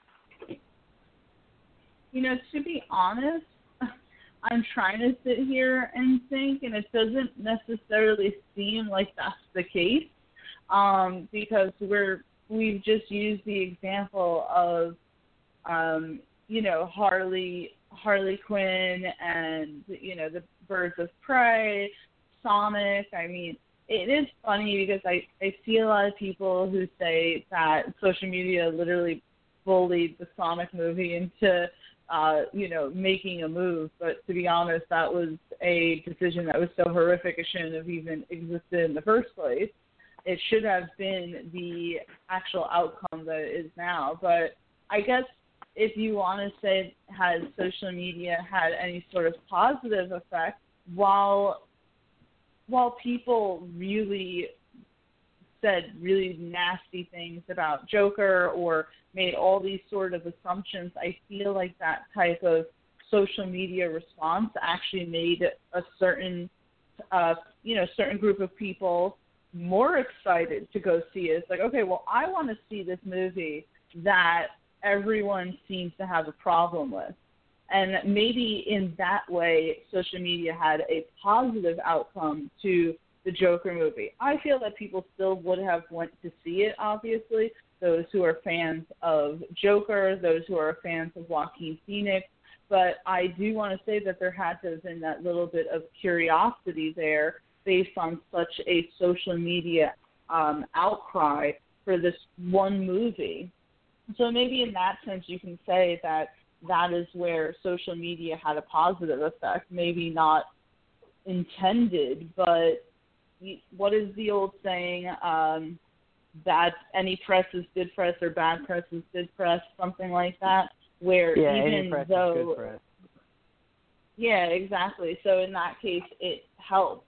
You know, to be honest, I'm trying to sit here and think, and it doesn't necessarily seem like that's the case, because we've just used the example of, you know, Harley Quinn and, you know, the Birds of Prey, Sonic. I mean, it is funny because I see a lot of people who say that social media literally bullied the Sonic movie into you know, making a move. But to be honest, that was a decision that was so horrific it shouldn't have even existed in the first place. it should have been the actual outcome that it is now. But I guess if you want to say, has social media had any sort of positive effect, while people really said really nasty things about Joker or made all these sort of assumptions, I feel like that type of social media response actually made a certain group of people more excited to go see it. It's like, okay, well, I want to see this movie that everyone seems to have a problem with. And maybe in that way, social media had a positive outcome to the Joker movie. I feel that people still would have went to see it, obviously, those who are fans of Joker, those who are fans of Joaquin Phoenix. But I do want to say that there had to have been that little bit of curiosity there based on such a social media outcry for this one movie. So maybe in that sense you can say that that is where social media had a positive effect, maybe not intended, but what is the old saying, that any press is good press or bad press is good press, something like that, where even though... Yeah, exactly. So in that case, it helped.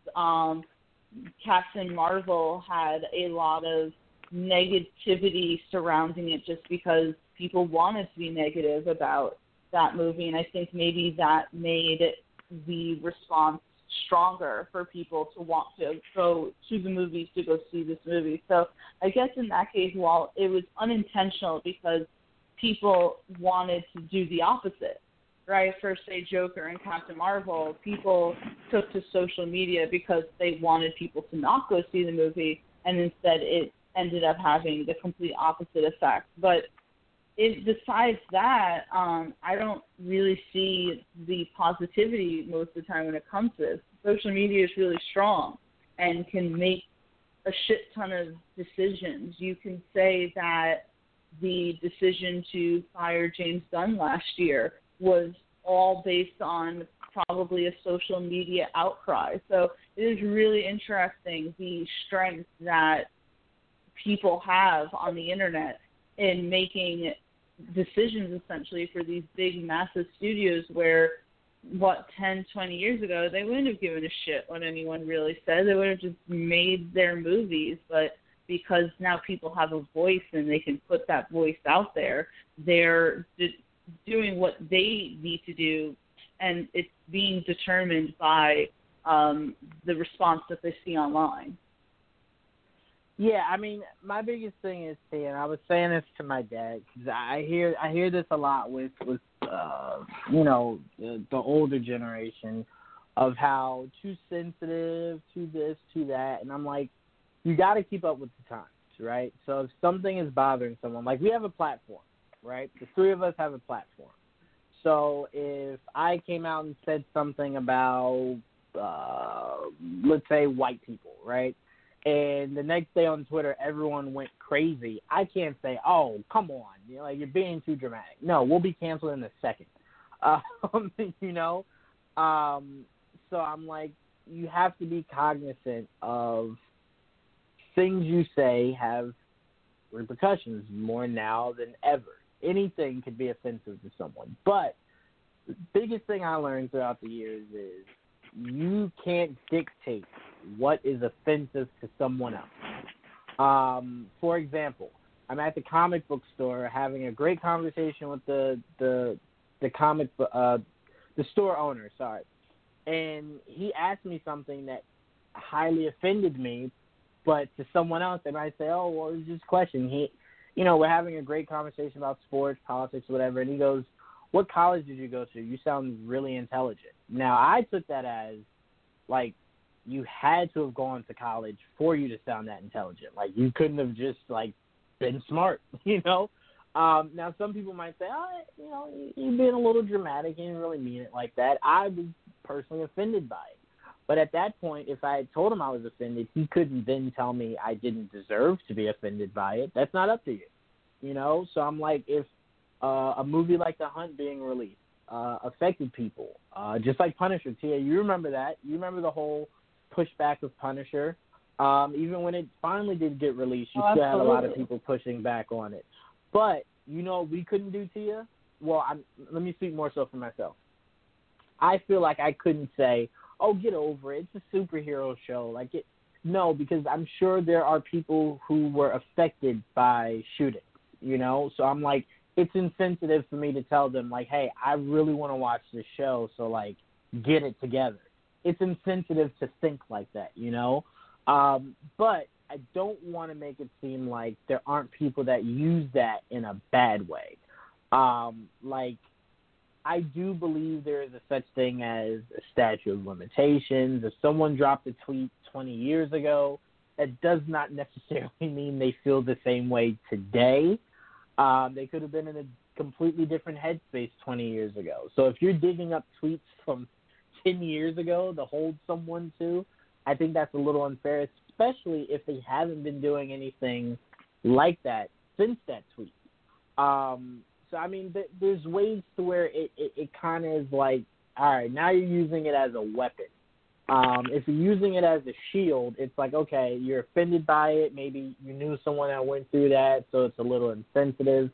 Captain Marvel had a lot of negativity surrounding it just because people wanted to be negative about that movie, and I think maybe that made the response stronger for people to want to go to the movies to go see this movie. So I guess in that case, while it was unintentional because people wanted to do the opposite, right? For, say, Joker and Captain Marvel, people took to social media because they wanted people to not go see the movie, and instead it ended up having the complete opposite effect. But besides that, I don't really see the positivity most of the time when it comes to this. Social media is really strong and can make a shit ton of decisions. You can say that the decision to fire James Gunn last year was all based on probably a social media outcry. So it is really interesting the strength that people have on the internet in making decisions essentially for these big, massive studios where, 10, 20 years ago, they wouldn't have given a shit what anyone really said. They would have just made their movies. But because now people have a voice and they can put that voice out there, they're doing what they need to do, and it's being determined by the response that they see online. Yeah, I mean, my biggest thing is, and I was saying this to my dad, because I hear this a lot with the older generation of how too sensitive, too this, too that, and I'm like, you got to keep up with the times, right? So if something is bothering someone, like we have a platform, right? The three of us have a platform. So if I came out and said something about, let's say, white people, right? And the next day on Twitter, everyone went crazy. I can't say, oh, come on, you're being too dramatic. No, we'll be canceled in a second. So I'm like, you have to be cognizant of things you say have repercussions more now than ever. Anything could be offensive to someone. But the biggest thing I learned throughout the years is you can't dictate what is offensive to someone else. For example, I'm at the comic book store having a great conversation with the store owner, and he asked me something that highly offended me, but to someone else they might say, oh, well, it was just a question. We're having a great conversation about sports, politics, whatever, and he goes, what college did you go to? You sound really intelligent. Now, I took that as, like, you had to have gone to college for you to sound that intelligent. Like, you couldn't have just, like, been smart, Now, some people might say, you're being a little dramatic. You didn't really mean it like that. I was personally offended by it. But at that point, if I had told him I was offended, he couldn't then tell me I didn't deserve to be offended by it. That's not up to you, So I'm like, if a movie like The Hunt being released affected people, just like Punisher, Tia, you remember that. You remember the whole pushback of Punisher. Even when it finally did get released, you still had a lot of people pushing back on it. But, you know, we couldn't do, Tia? Well, let me speak more so for myself. I feel like I couldn't say, oh, get over it. It's a superhero show. No, because I'm sure there are people who were affected by shootings, you know? So I'm like, it's insensitive for me to tell them, like, hey, I really want to watch this show, so, like, get it together. It's insensitive to think like that, you know? But I don't want to make it seem like there aren't people that use that in a bad way. Like, I do believe there is a such thing as a statute of limitations. If someone dropped a tweet 20 years ago, that does not necessarily mean they feel the same way today. They could have been in a completely different headspace 20 years ago. So if you're digging up tweets from 10 years ago to hold someone to, I think that's a little unfair, especially if they haven't been doing anything like that since that tweet. So, I mean, there's ways to where it kind of is like, all right, now you're using it as a weapon. If you're using it as a shield, it's like, okay, you're offended by it. Maybe you knew someone that went through that, so it's a little insensitive.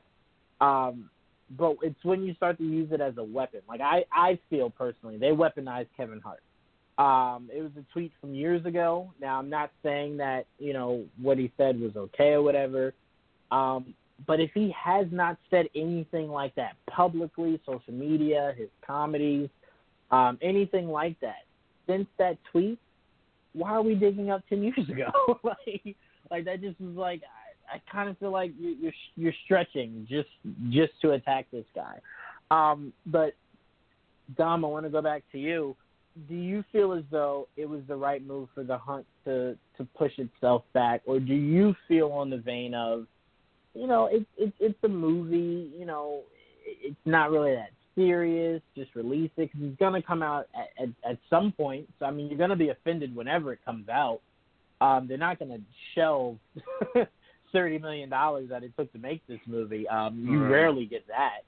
But it's when you start to use it as a weapon. Like, I feel personally, they weaponized Kevin Hart. It was a tweet from years ago. Now, I'm not saying that, you know, what he said was okay or whatever. But if he has not said anything like that publicly, social media, his comedies, anything like that, since that tweet, why are we digging up 10 years ago? like that just was like, I kind of feel like you're stretching just to attack this guy. But Dom, I want to go back to you. Do you feel as though it was the right move for The Hunt to push itself back, or do you feel on the vein of, you know, it's a movie, you know, it's not really that serious, just release it, because it's going to come out at some point. So, I mean, you're going to be offended whenever it comes out. They're not going to shelve $30 million that it took to make this movie. You rarely get that.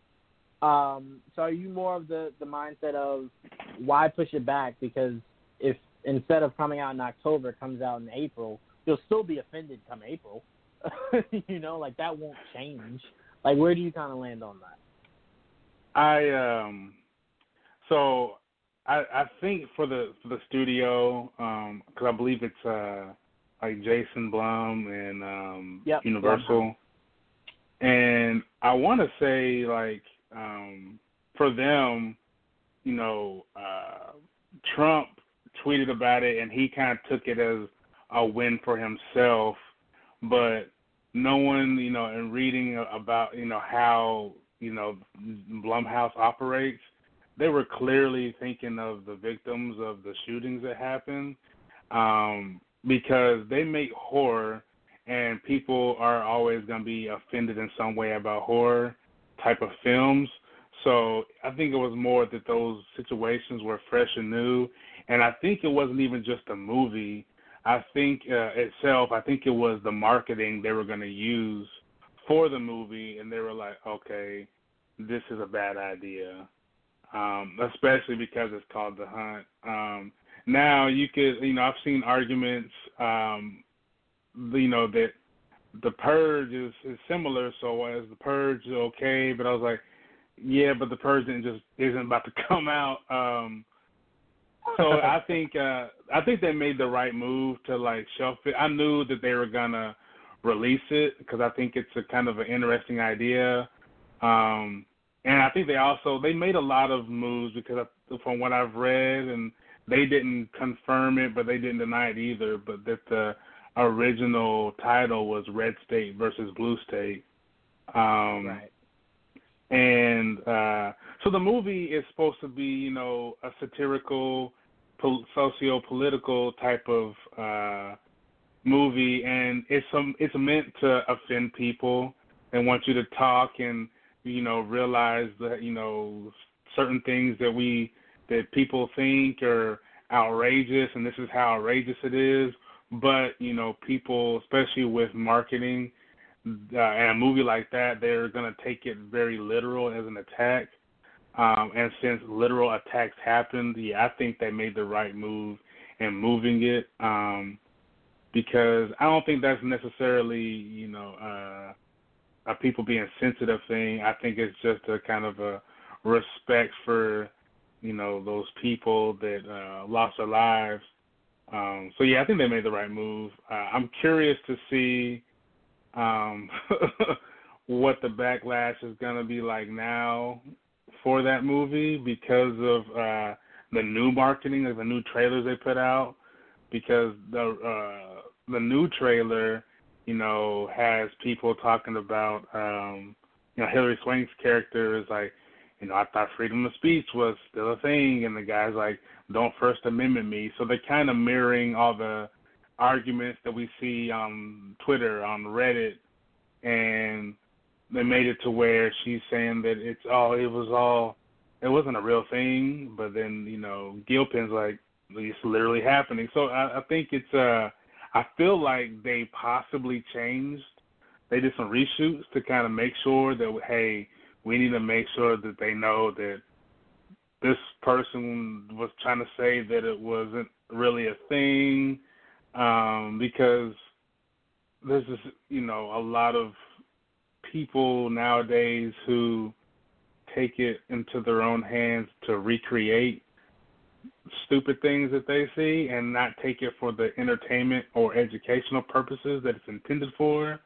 So are you more of the mindset of why push it back? Because if instead of coming out in October, it comes out in April, you'll still be offended come April. You know, like that won't change. Like, where do you kind of land on that? I think for the studio, because I believe it's like Jason Blum and Universal, and I want to say like for them, you know, Trump tweeted about it and he kind of took it as a win for himself, but no one, you know, in reading about, you know, how, you know, Blumhouse operates, they were clearly thinking of the victims of the shootings that happened, because they make horror, and people are always going to be offended in some way about horror type of films. So I think it was more that those situations were fresh and new, and I think it wasn't even just a movie. I think I think it was the marketing they were going to use for the movie, and they were like, okay, this is a bad idea, especially because it's called The Hunt. Now you could, you know, I've seen arguments, you know, that The Purge is similar, so as The Purge is okay, but I was like, yeah, but The Purge isn't about to come out. So I think they made the right move to like shelf it. I knew that they were gonna release it because I think it's a kind of an interesting idea, and I think they made a lot of moves because from what I've read, and they didn't confirm it, but they didn't deny it either. But that the original title was Red State versus Blue State, right. And so the movie is supposed to be, you know, a satirical, socio-political type of movie, and it's meant to offend people and want you to talk and, you know, realize that, you know, certain things that people think are outrageous, and this is how outrageous it is. But, you know, people, especially with marketing, and a movie like that, they're going to take it very literal as an attack. And since literal attacks happened, I think they made the right move in moving it. because I don't think that's necessarily, a people being sensitive thing. I think it's just a kind of a respect for, those people that lost their lives. So yeah, I think they made the right move. I'm curious to see what the backlash is going to be like now for that movie because of the new marketing, like the new trailers they put out. Because the new trailer, has people talking about, Hilary Swank's character is like, I thought freedom of speech was still a thing, and the guy's like, don't First Amendment me. So they're kind of mirroring all the arguments that we see on Twitter, on Reddit, and they made it to where she's saying that it wasn't a real thing, but then, Gilpin's like, it's literally happening. So I think it's, I feel like they possibly changed. They did some reshoots to kind of make sure that, hey, we need to make sure that they know that this person was trying to say that it wasn't really a thing, because there's just, a lot of people nowadays who take it into their own hands to recreate stupid things that they see and not take it for the entertainment or educational purposes that it's intended for.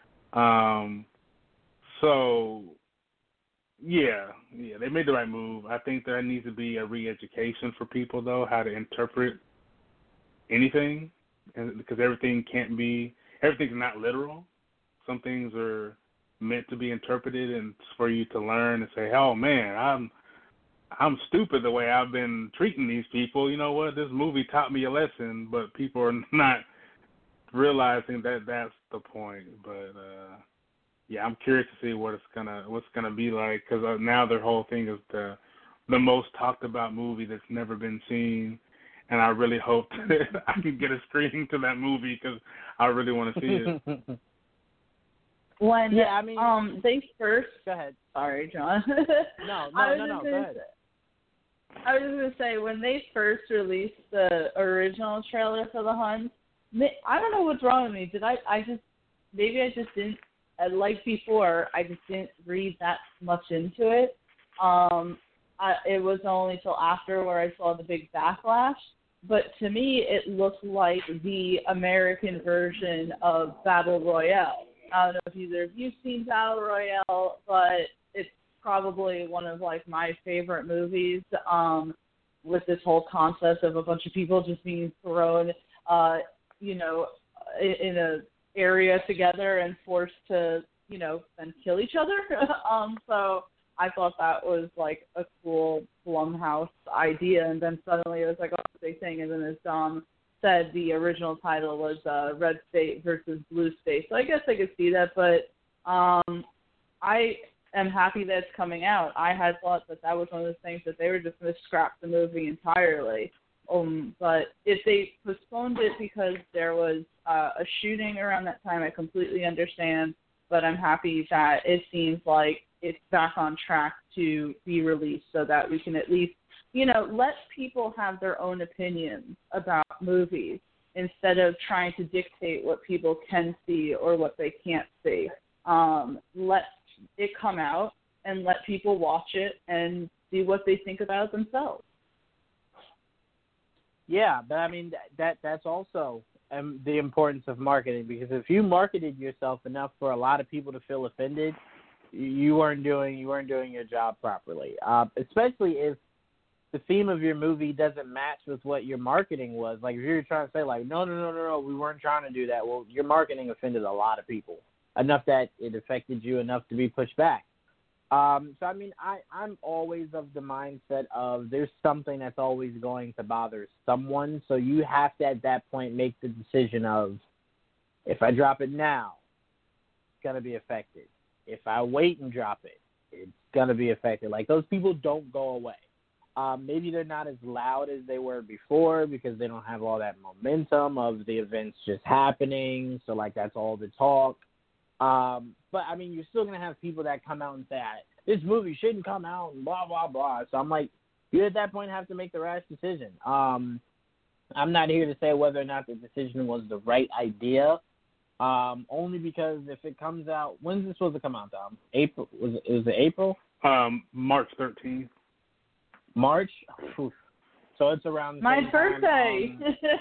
So, yeah, they made the right move. I think there needs to be a re-education for people, though, how to interpret anything, because everything's not literal. Some things are meant to be interpreted and for you to learn and say, oh, man, I'm stupid the way I've been treating these people. You know what? This movie taught me a lesson, but people are not realizing that that's the point. But yeah, I'm curious to see what's gonna be like, because now their whole thing is the most talked about movie that's never been seen, and I really hope that I can get a screening to that movie because I really want to see it. When they first go ahead. Sorry, John. No. Go ahead. I was just gonna say, when they first released the original trailer for The Hunt, I don't know what's wrong with me. I just didn't, like before, I just didn't read that much into it. It was only till after where I saw the big backlash. But to me, it looked like the American version of Battle Royale. I don't know if either of you've seen Battle Royale, but it's probably one of my favorite movies, with this whole concept of a bunch of people just being thrown, in a area together and forced to, then kill each other. So I thought that was a cool Blumhouse idea, and then suddenly it was a big thing, and then as Dom said, the original title was Red State versus Blue State. So I guess I could see that, but I am happy that it's coming out. I had thought that was one of those things that they were just going to scrap the movie entirely. But if they postponed it because there was a shooting around that time, I completely understand. But I'm happy that it seems like it's back on track to be released so that we can at least, let people have their own opinions about movies instead of trying to dictate what people can see or what they can't see. Let it come out and let people watch it and see what they think about it themselves. Yeah, but I mean that's also the importance of marketing, because if you marketed yourself enough for a lot of people to feel offended, you weren't doing your job properly. Especially if the theme of your movie doesn't match with what your marketing was. Like if you're trying to say no, we weren't trying to do that. Well, your marketing offended a lot of people enough that it affected you enough to be pushed back. So I mean, I'm always of the mindset of there's something that's always going to bother someone. So you have to at that point make the decision of, if I drop it now, it's gonna be affected. If I wait and drop it, it's gonna be affected. Those people don't go away. Maybe they're not as loud as they were before because they don't have all that momentum of the events just happening. So that's all the talk. But I mean, you're still going to have people that come out and say, this movie shouldn't come out and blah, blah, blah. So I'm you at that point have to make the rash decision. I'm not here to say whether or not the decision was the right idea. Only because if it comes out, when's this supposed to come out, Dom? April? Was it April? March 13th. March? Oof. So it's around the my same birthday.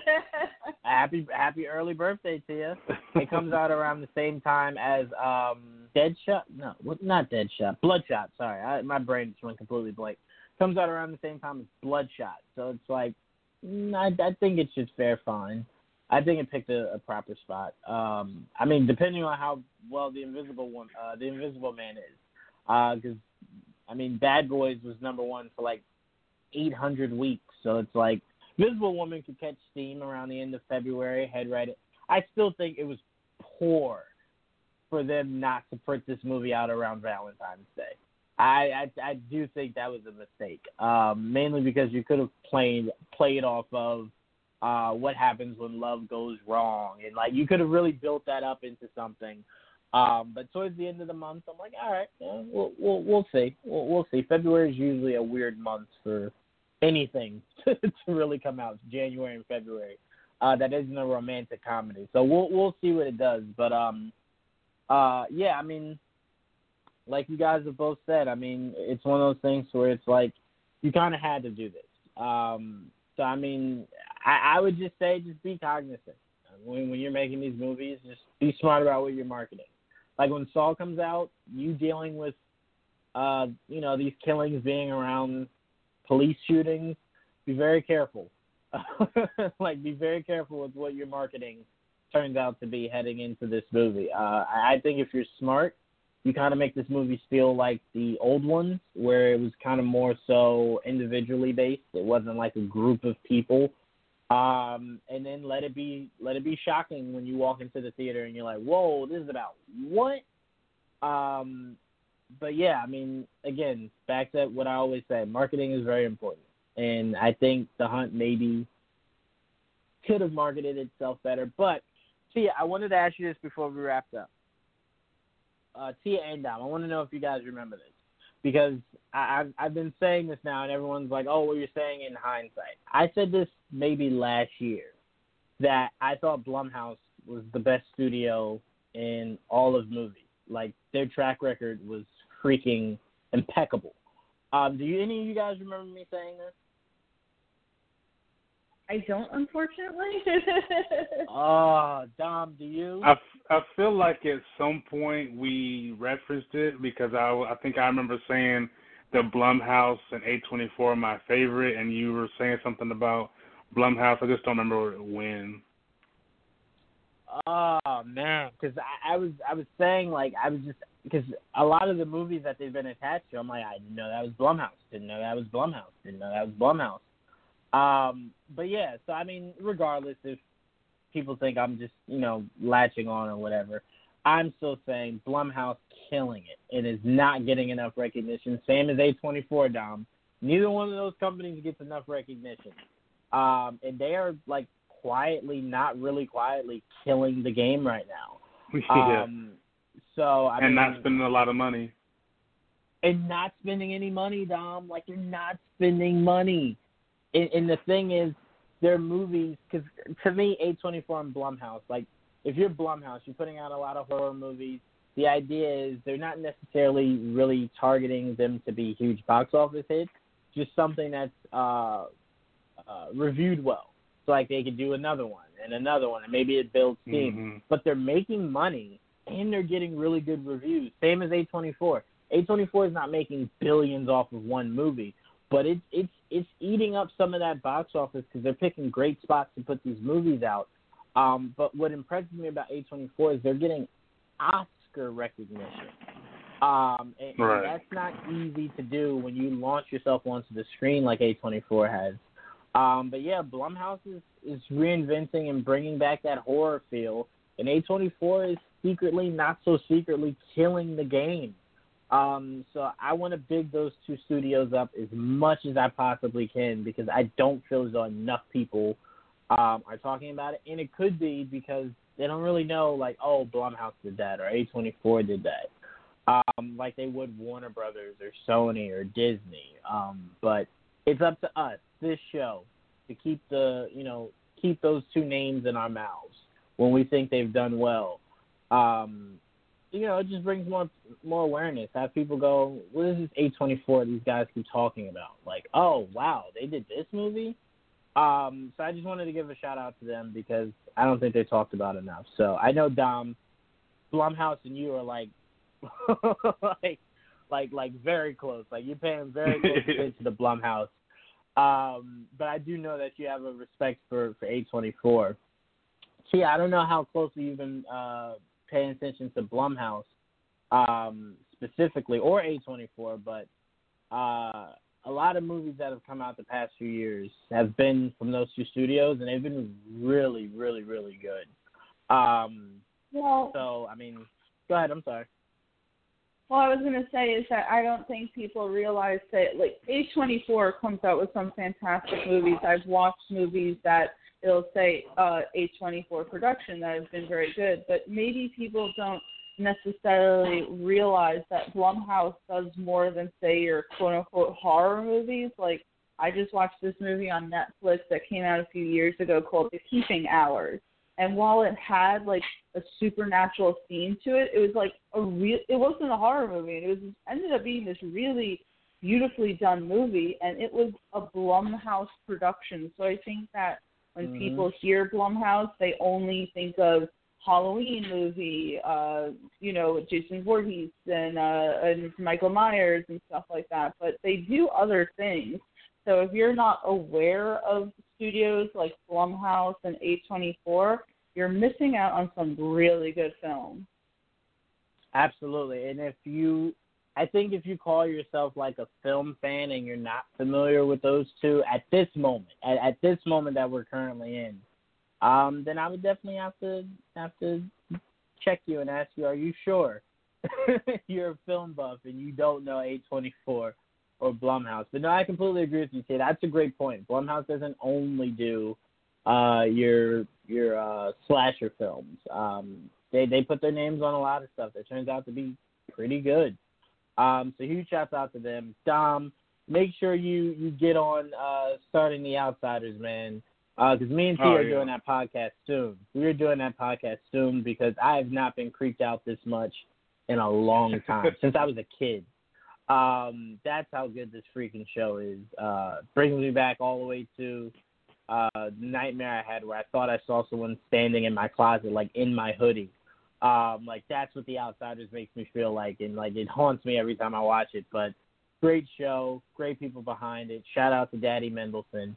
Time, happy early birthday to you. It comes out around the same time as Deadshot. No, not Deadshot. Bloodshot. Sorry, my brain just went completely blank. Comes out around the same time as Bloodshot. So it's like, I think it's just fair fine. I think it picked a proper spot. I mean, depending on how well the Invisible Man is, because I mean, Bad Boys was number one for like 800 weeks. So it's like Invisible Woman could catch steam around the end of February, head right. I still think it was poor for them not to put this movie out around Valentine's Day. I do think that was a mistake, mainly because you could have played off of what happens when love goes wrong, and like you could have really built that up into something. But towards the end of the month, I'm like, all right, yeah, we'll see. We'll see. February is usually a weird month for anything to really come out. January and February, that isn't a romantic comedy. So we'll see what it does. But yeah, I mean, like you guys have both said, I mean, it's one of those things where it's like you kind of had to do this. So I mean, I would just say just be cognizant when you're making these movies. Just be smart about what you're marketing. Like when Saw comes out, you dealing with these killings being around police shootings, be very careful. Like, be very careful with what your marketing turns out to be heading into this movie. I think if you're smart, you kind of make this movie feel like the old ones, where it was kind of more so individually based. It wasn't like a group of people. And then let it be shocking when you walk into the theater and you're like, whoa, this is about what? But yeah, I mean, again, back to what I always say, marketing is very important. And I think The Hunt maybe could have marketed itself better. But, Tia, I wanted to ask you this before we wrapped up. Tia and Dom, I want to know if you guys remember this. Because I've been saying this now, and everyone's like, oh, well, you're saying in hindsight. I said this maybe last year, that I thought Blumhouse was the best studio in all of movies. Like, their track record was freaking impeccable. Do any of you guys remember me saying this? I don't, unfortunately. Dom, do you? I feel like at some point we referenced it because I think I remember saying that Blumhouse and A24 are my favorite, and you were saying something about Blumhouse. I just don't remember when. Oh man, because I was saying, like, I was just, because a lot of the movies that they've been attached to, I'm like, I didn't know that was Blumhouse. Didn't know that was Blumhouse. Didn't know that was Blumhouse. But yeah, so I mean, regardless if people think I'm just, latching on or whatever, I'm still saying Blumhouse killing it. It is not getting enough recognition. Same as A24, Dom. Neither one of those companies gets enough recognition. And they are, like, not really quietly killing the game right now. Yeah. So I mean, not spending a lot of money. And not spending any money, Dom. Like, you're not spending money. And the thing is, their movies, because to me, A24 and Blumhouse, like, if you're Blumhouse, you're putting out a lot of horror movies. The idea is they're not necessarily really targeting them to be huge box office hits, just something that's reviewed well. So, like, they could do another one, and maybe it builds steam. Mm-hmm. But they're making money, and they're getting really good reviews. Same as A24. A24 is not making billions off of one movie, but it's eating up some of that box office because they're picking great spots to put these movies out. But what impresses me about A24 is they're getting Oscar recognition. And that's not easy to do when you launch yourself onto the screen like A24 has. But yeah, Blumhouse is reinventing and bringing back that horror feel, and A24 is not so secretly killing the game. So I want to big those two studios up as much as I possibly can because I don't feel as though enough people are talking about it, and it could be because they don't really know, like, oh, Blumhouse did that or A24 did that, like they would Warner Brothers or Sony or Disney. But it's up to us, this show, to keep the keep those two names in our mouths when we think they've done well. It just brings more awareness. Have people go, what is this A24 these guys keep talking about? Like, oh, wow, they did this movie? So I just wanted to give a shout-out to them because I don't think they talked about enough. So I know, Dom, Blumhouse and you are like very close. Like, you're paying very close attention to the Blumhouse. But I do know that you have a respect for A24. So, yeah, I don't know how closely you've been paying attention to Blumhouse specifically, or A24, but a lot of movies that have come out the past few years have been from those two studios, and they've been really, really, really good. So, I mean, go ahead. I'm sorry. Well, I was going to say is that I don't think people realize that, like, A24 comes out with some fantastic movies. I've watched movies that it'll say A24 production that has been very good, but maybe people don't necessarily realize that Blumhouse does more than, say, your quote-unquote horror movies. Like, I just watched this movie on Netflix that came out a few years ago called The Keeping Hours. And while it had, like, a supernatural theme to it, it was, like, it wasn't a horror movie. It ended up being this really beautifully done movie, and it was a Blumhouse production. So I think that when people hear Blumhouse, they only think of Halloween movie, Jason Voorhees and Michael Myers and stuff like that. But they do other things. So if you're not aware of studios like Blumhouse and A24, you're missing out on some really good films. Absolutely. And I think if you call yourself like a film fan and you're not familiar with those two at this moment that we're currently in, then I would definitely have to check you and ask you, are you sure you're a film buff and you don't know A24 or Blumhouse? But no, I completely agree with you, Kate. That's a great point. Blumhouse doesn't only do your slasher films. They put their names on a lot of stuff that turns out to be pretty good. So huge shout out to them. Dom, make sure you get on Starting the Outsiders, man. Because me and T are doing that podcast soon. We're doing that podcast soon because I have not been creeped out this much in a long time, since I was a kid. That's how good this freaking show is. Brings me back all the way to the nightmare I had where I thought I saw someone standing in my closet, like in my hoodie. Like, that's what The Outsiders makes me feel like, and like it haunts me every time I watch it. But great show, great people behind it. Shout out to Daddy Mendelsohn.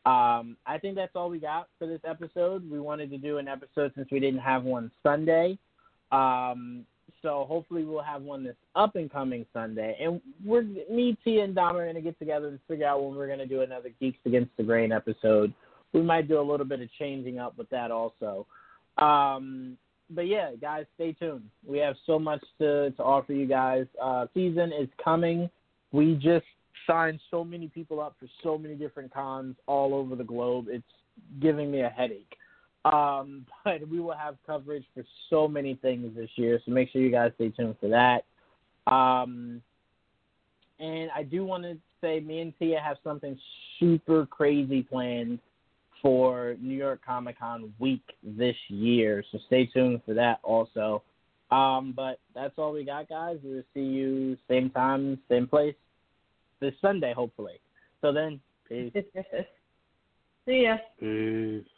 I think that's all we got for this episode. We wanted to do an episode since we didn't have one Sunday. So hopefully we'll have one this up and coming Sunday. And me, Tia, and Dom are going to get together to figure out when we're going to do another Geeks Against the Grain episode. We might do a little bit of changing up with that also. But yeah, guys, stay tuned. We have so much to offer you guys. Season is coming. We just signed so many people up for so many different cons all over the globe. It's giving me a headache. But we will have coverage for so many things this year, so make sure you guys stay tuned for that. And I do want to say me and Tia have something super crazy planned for New York Comic Con week this year, so stay tuned for that also. But that's all we got, guys. We'll see you same time, same place this Sunday, hopefully. So then, peace. See ya. Peace.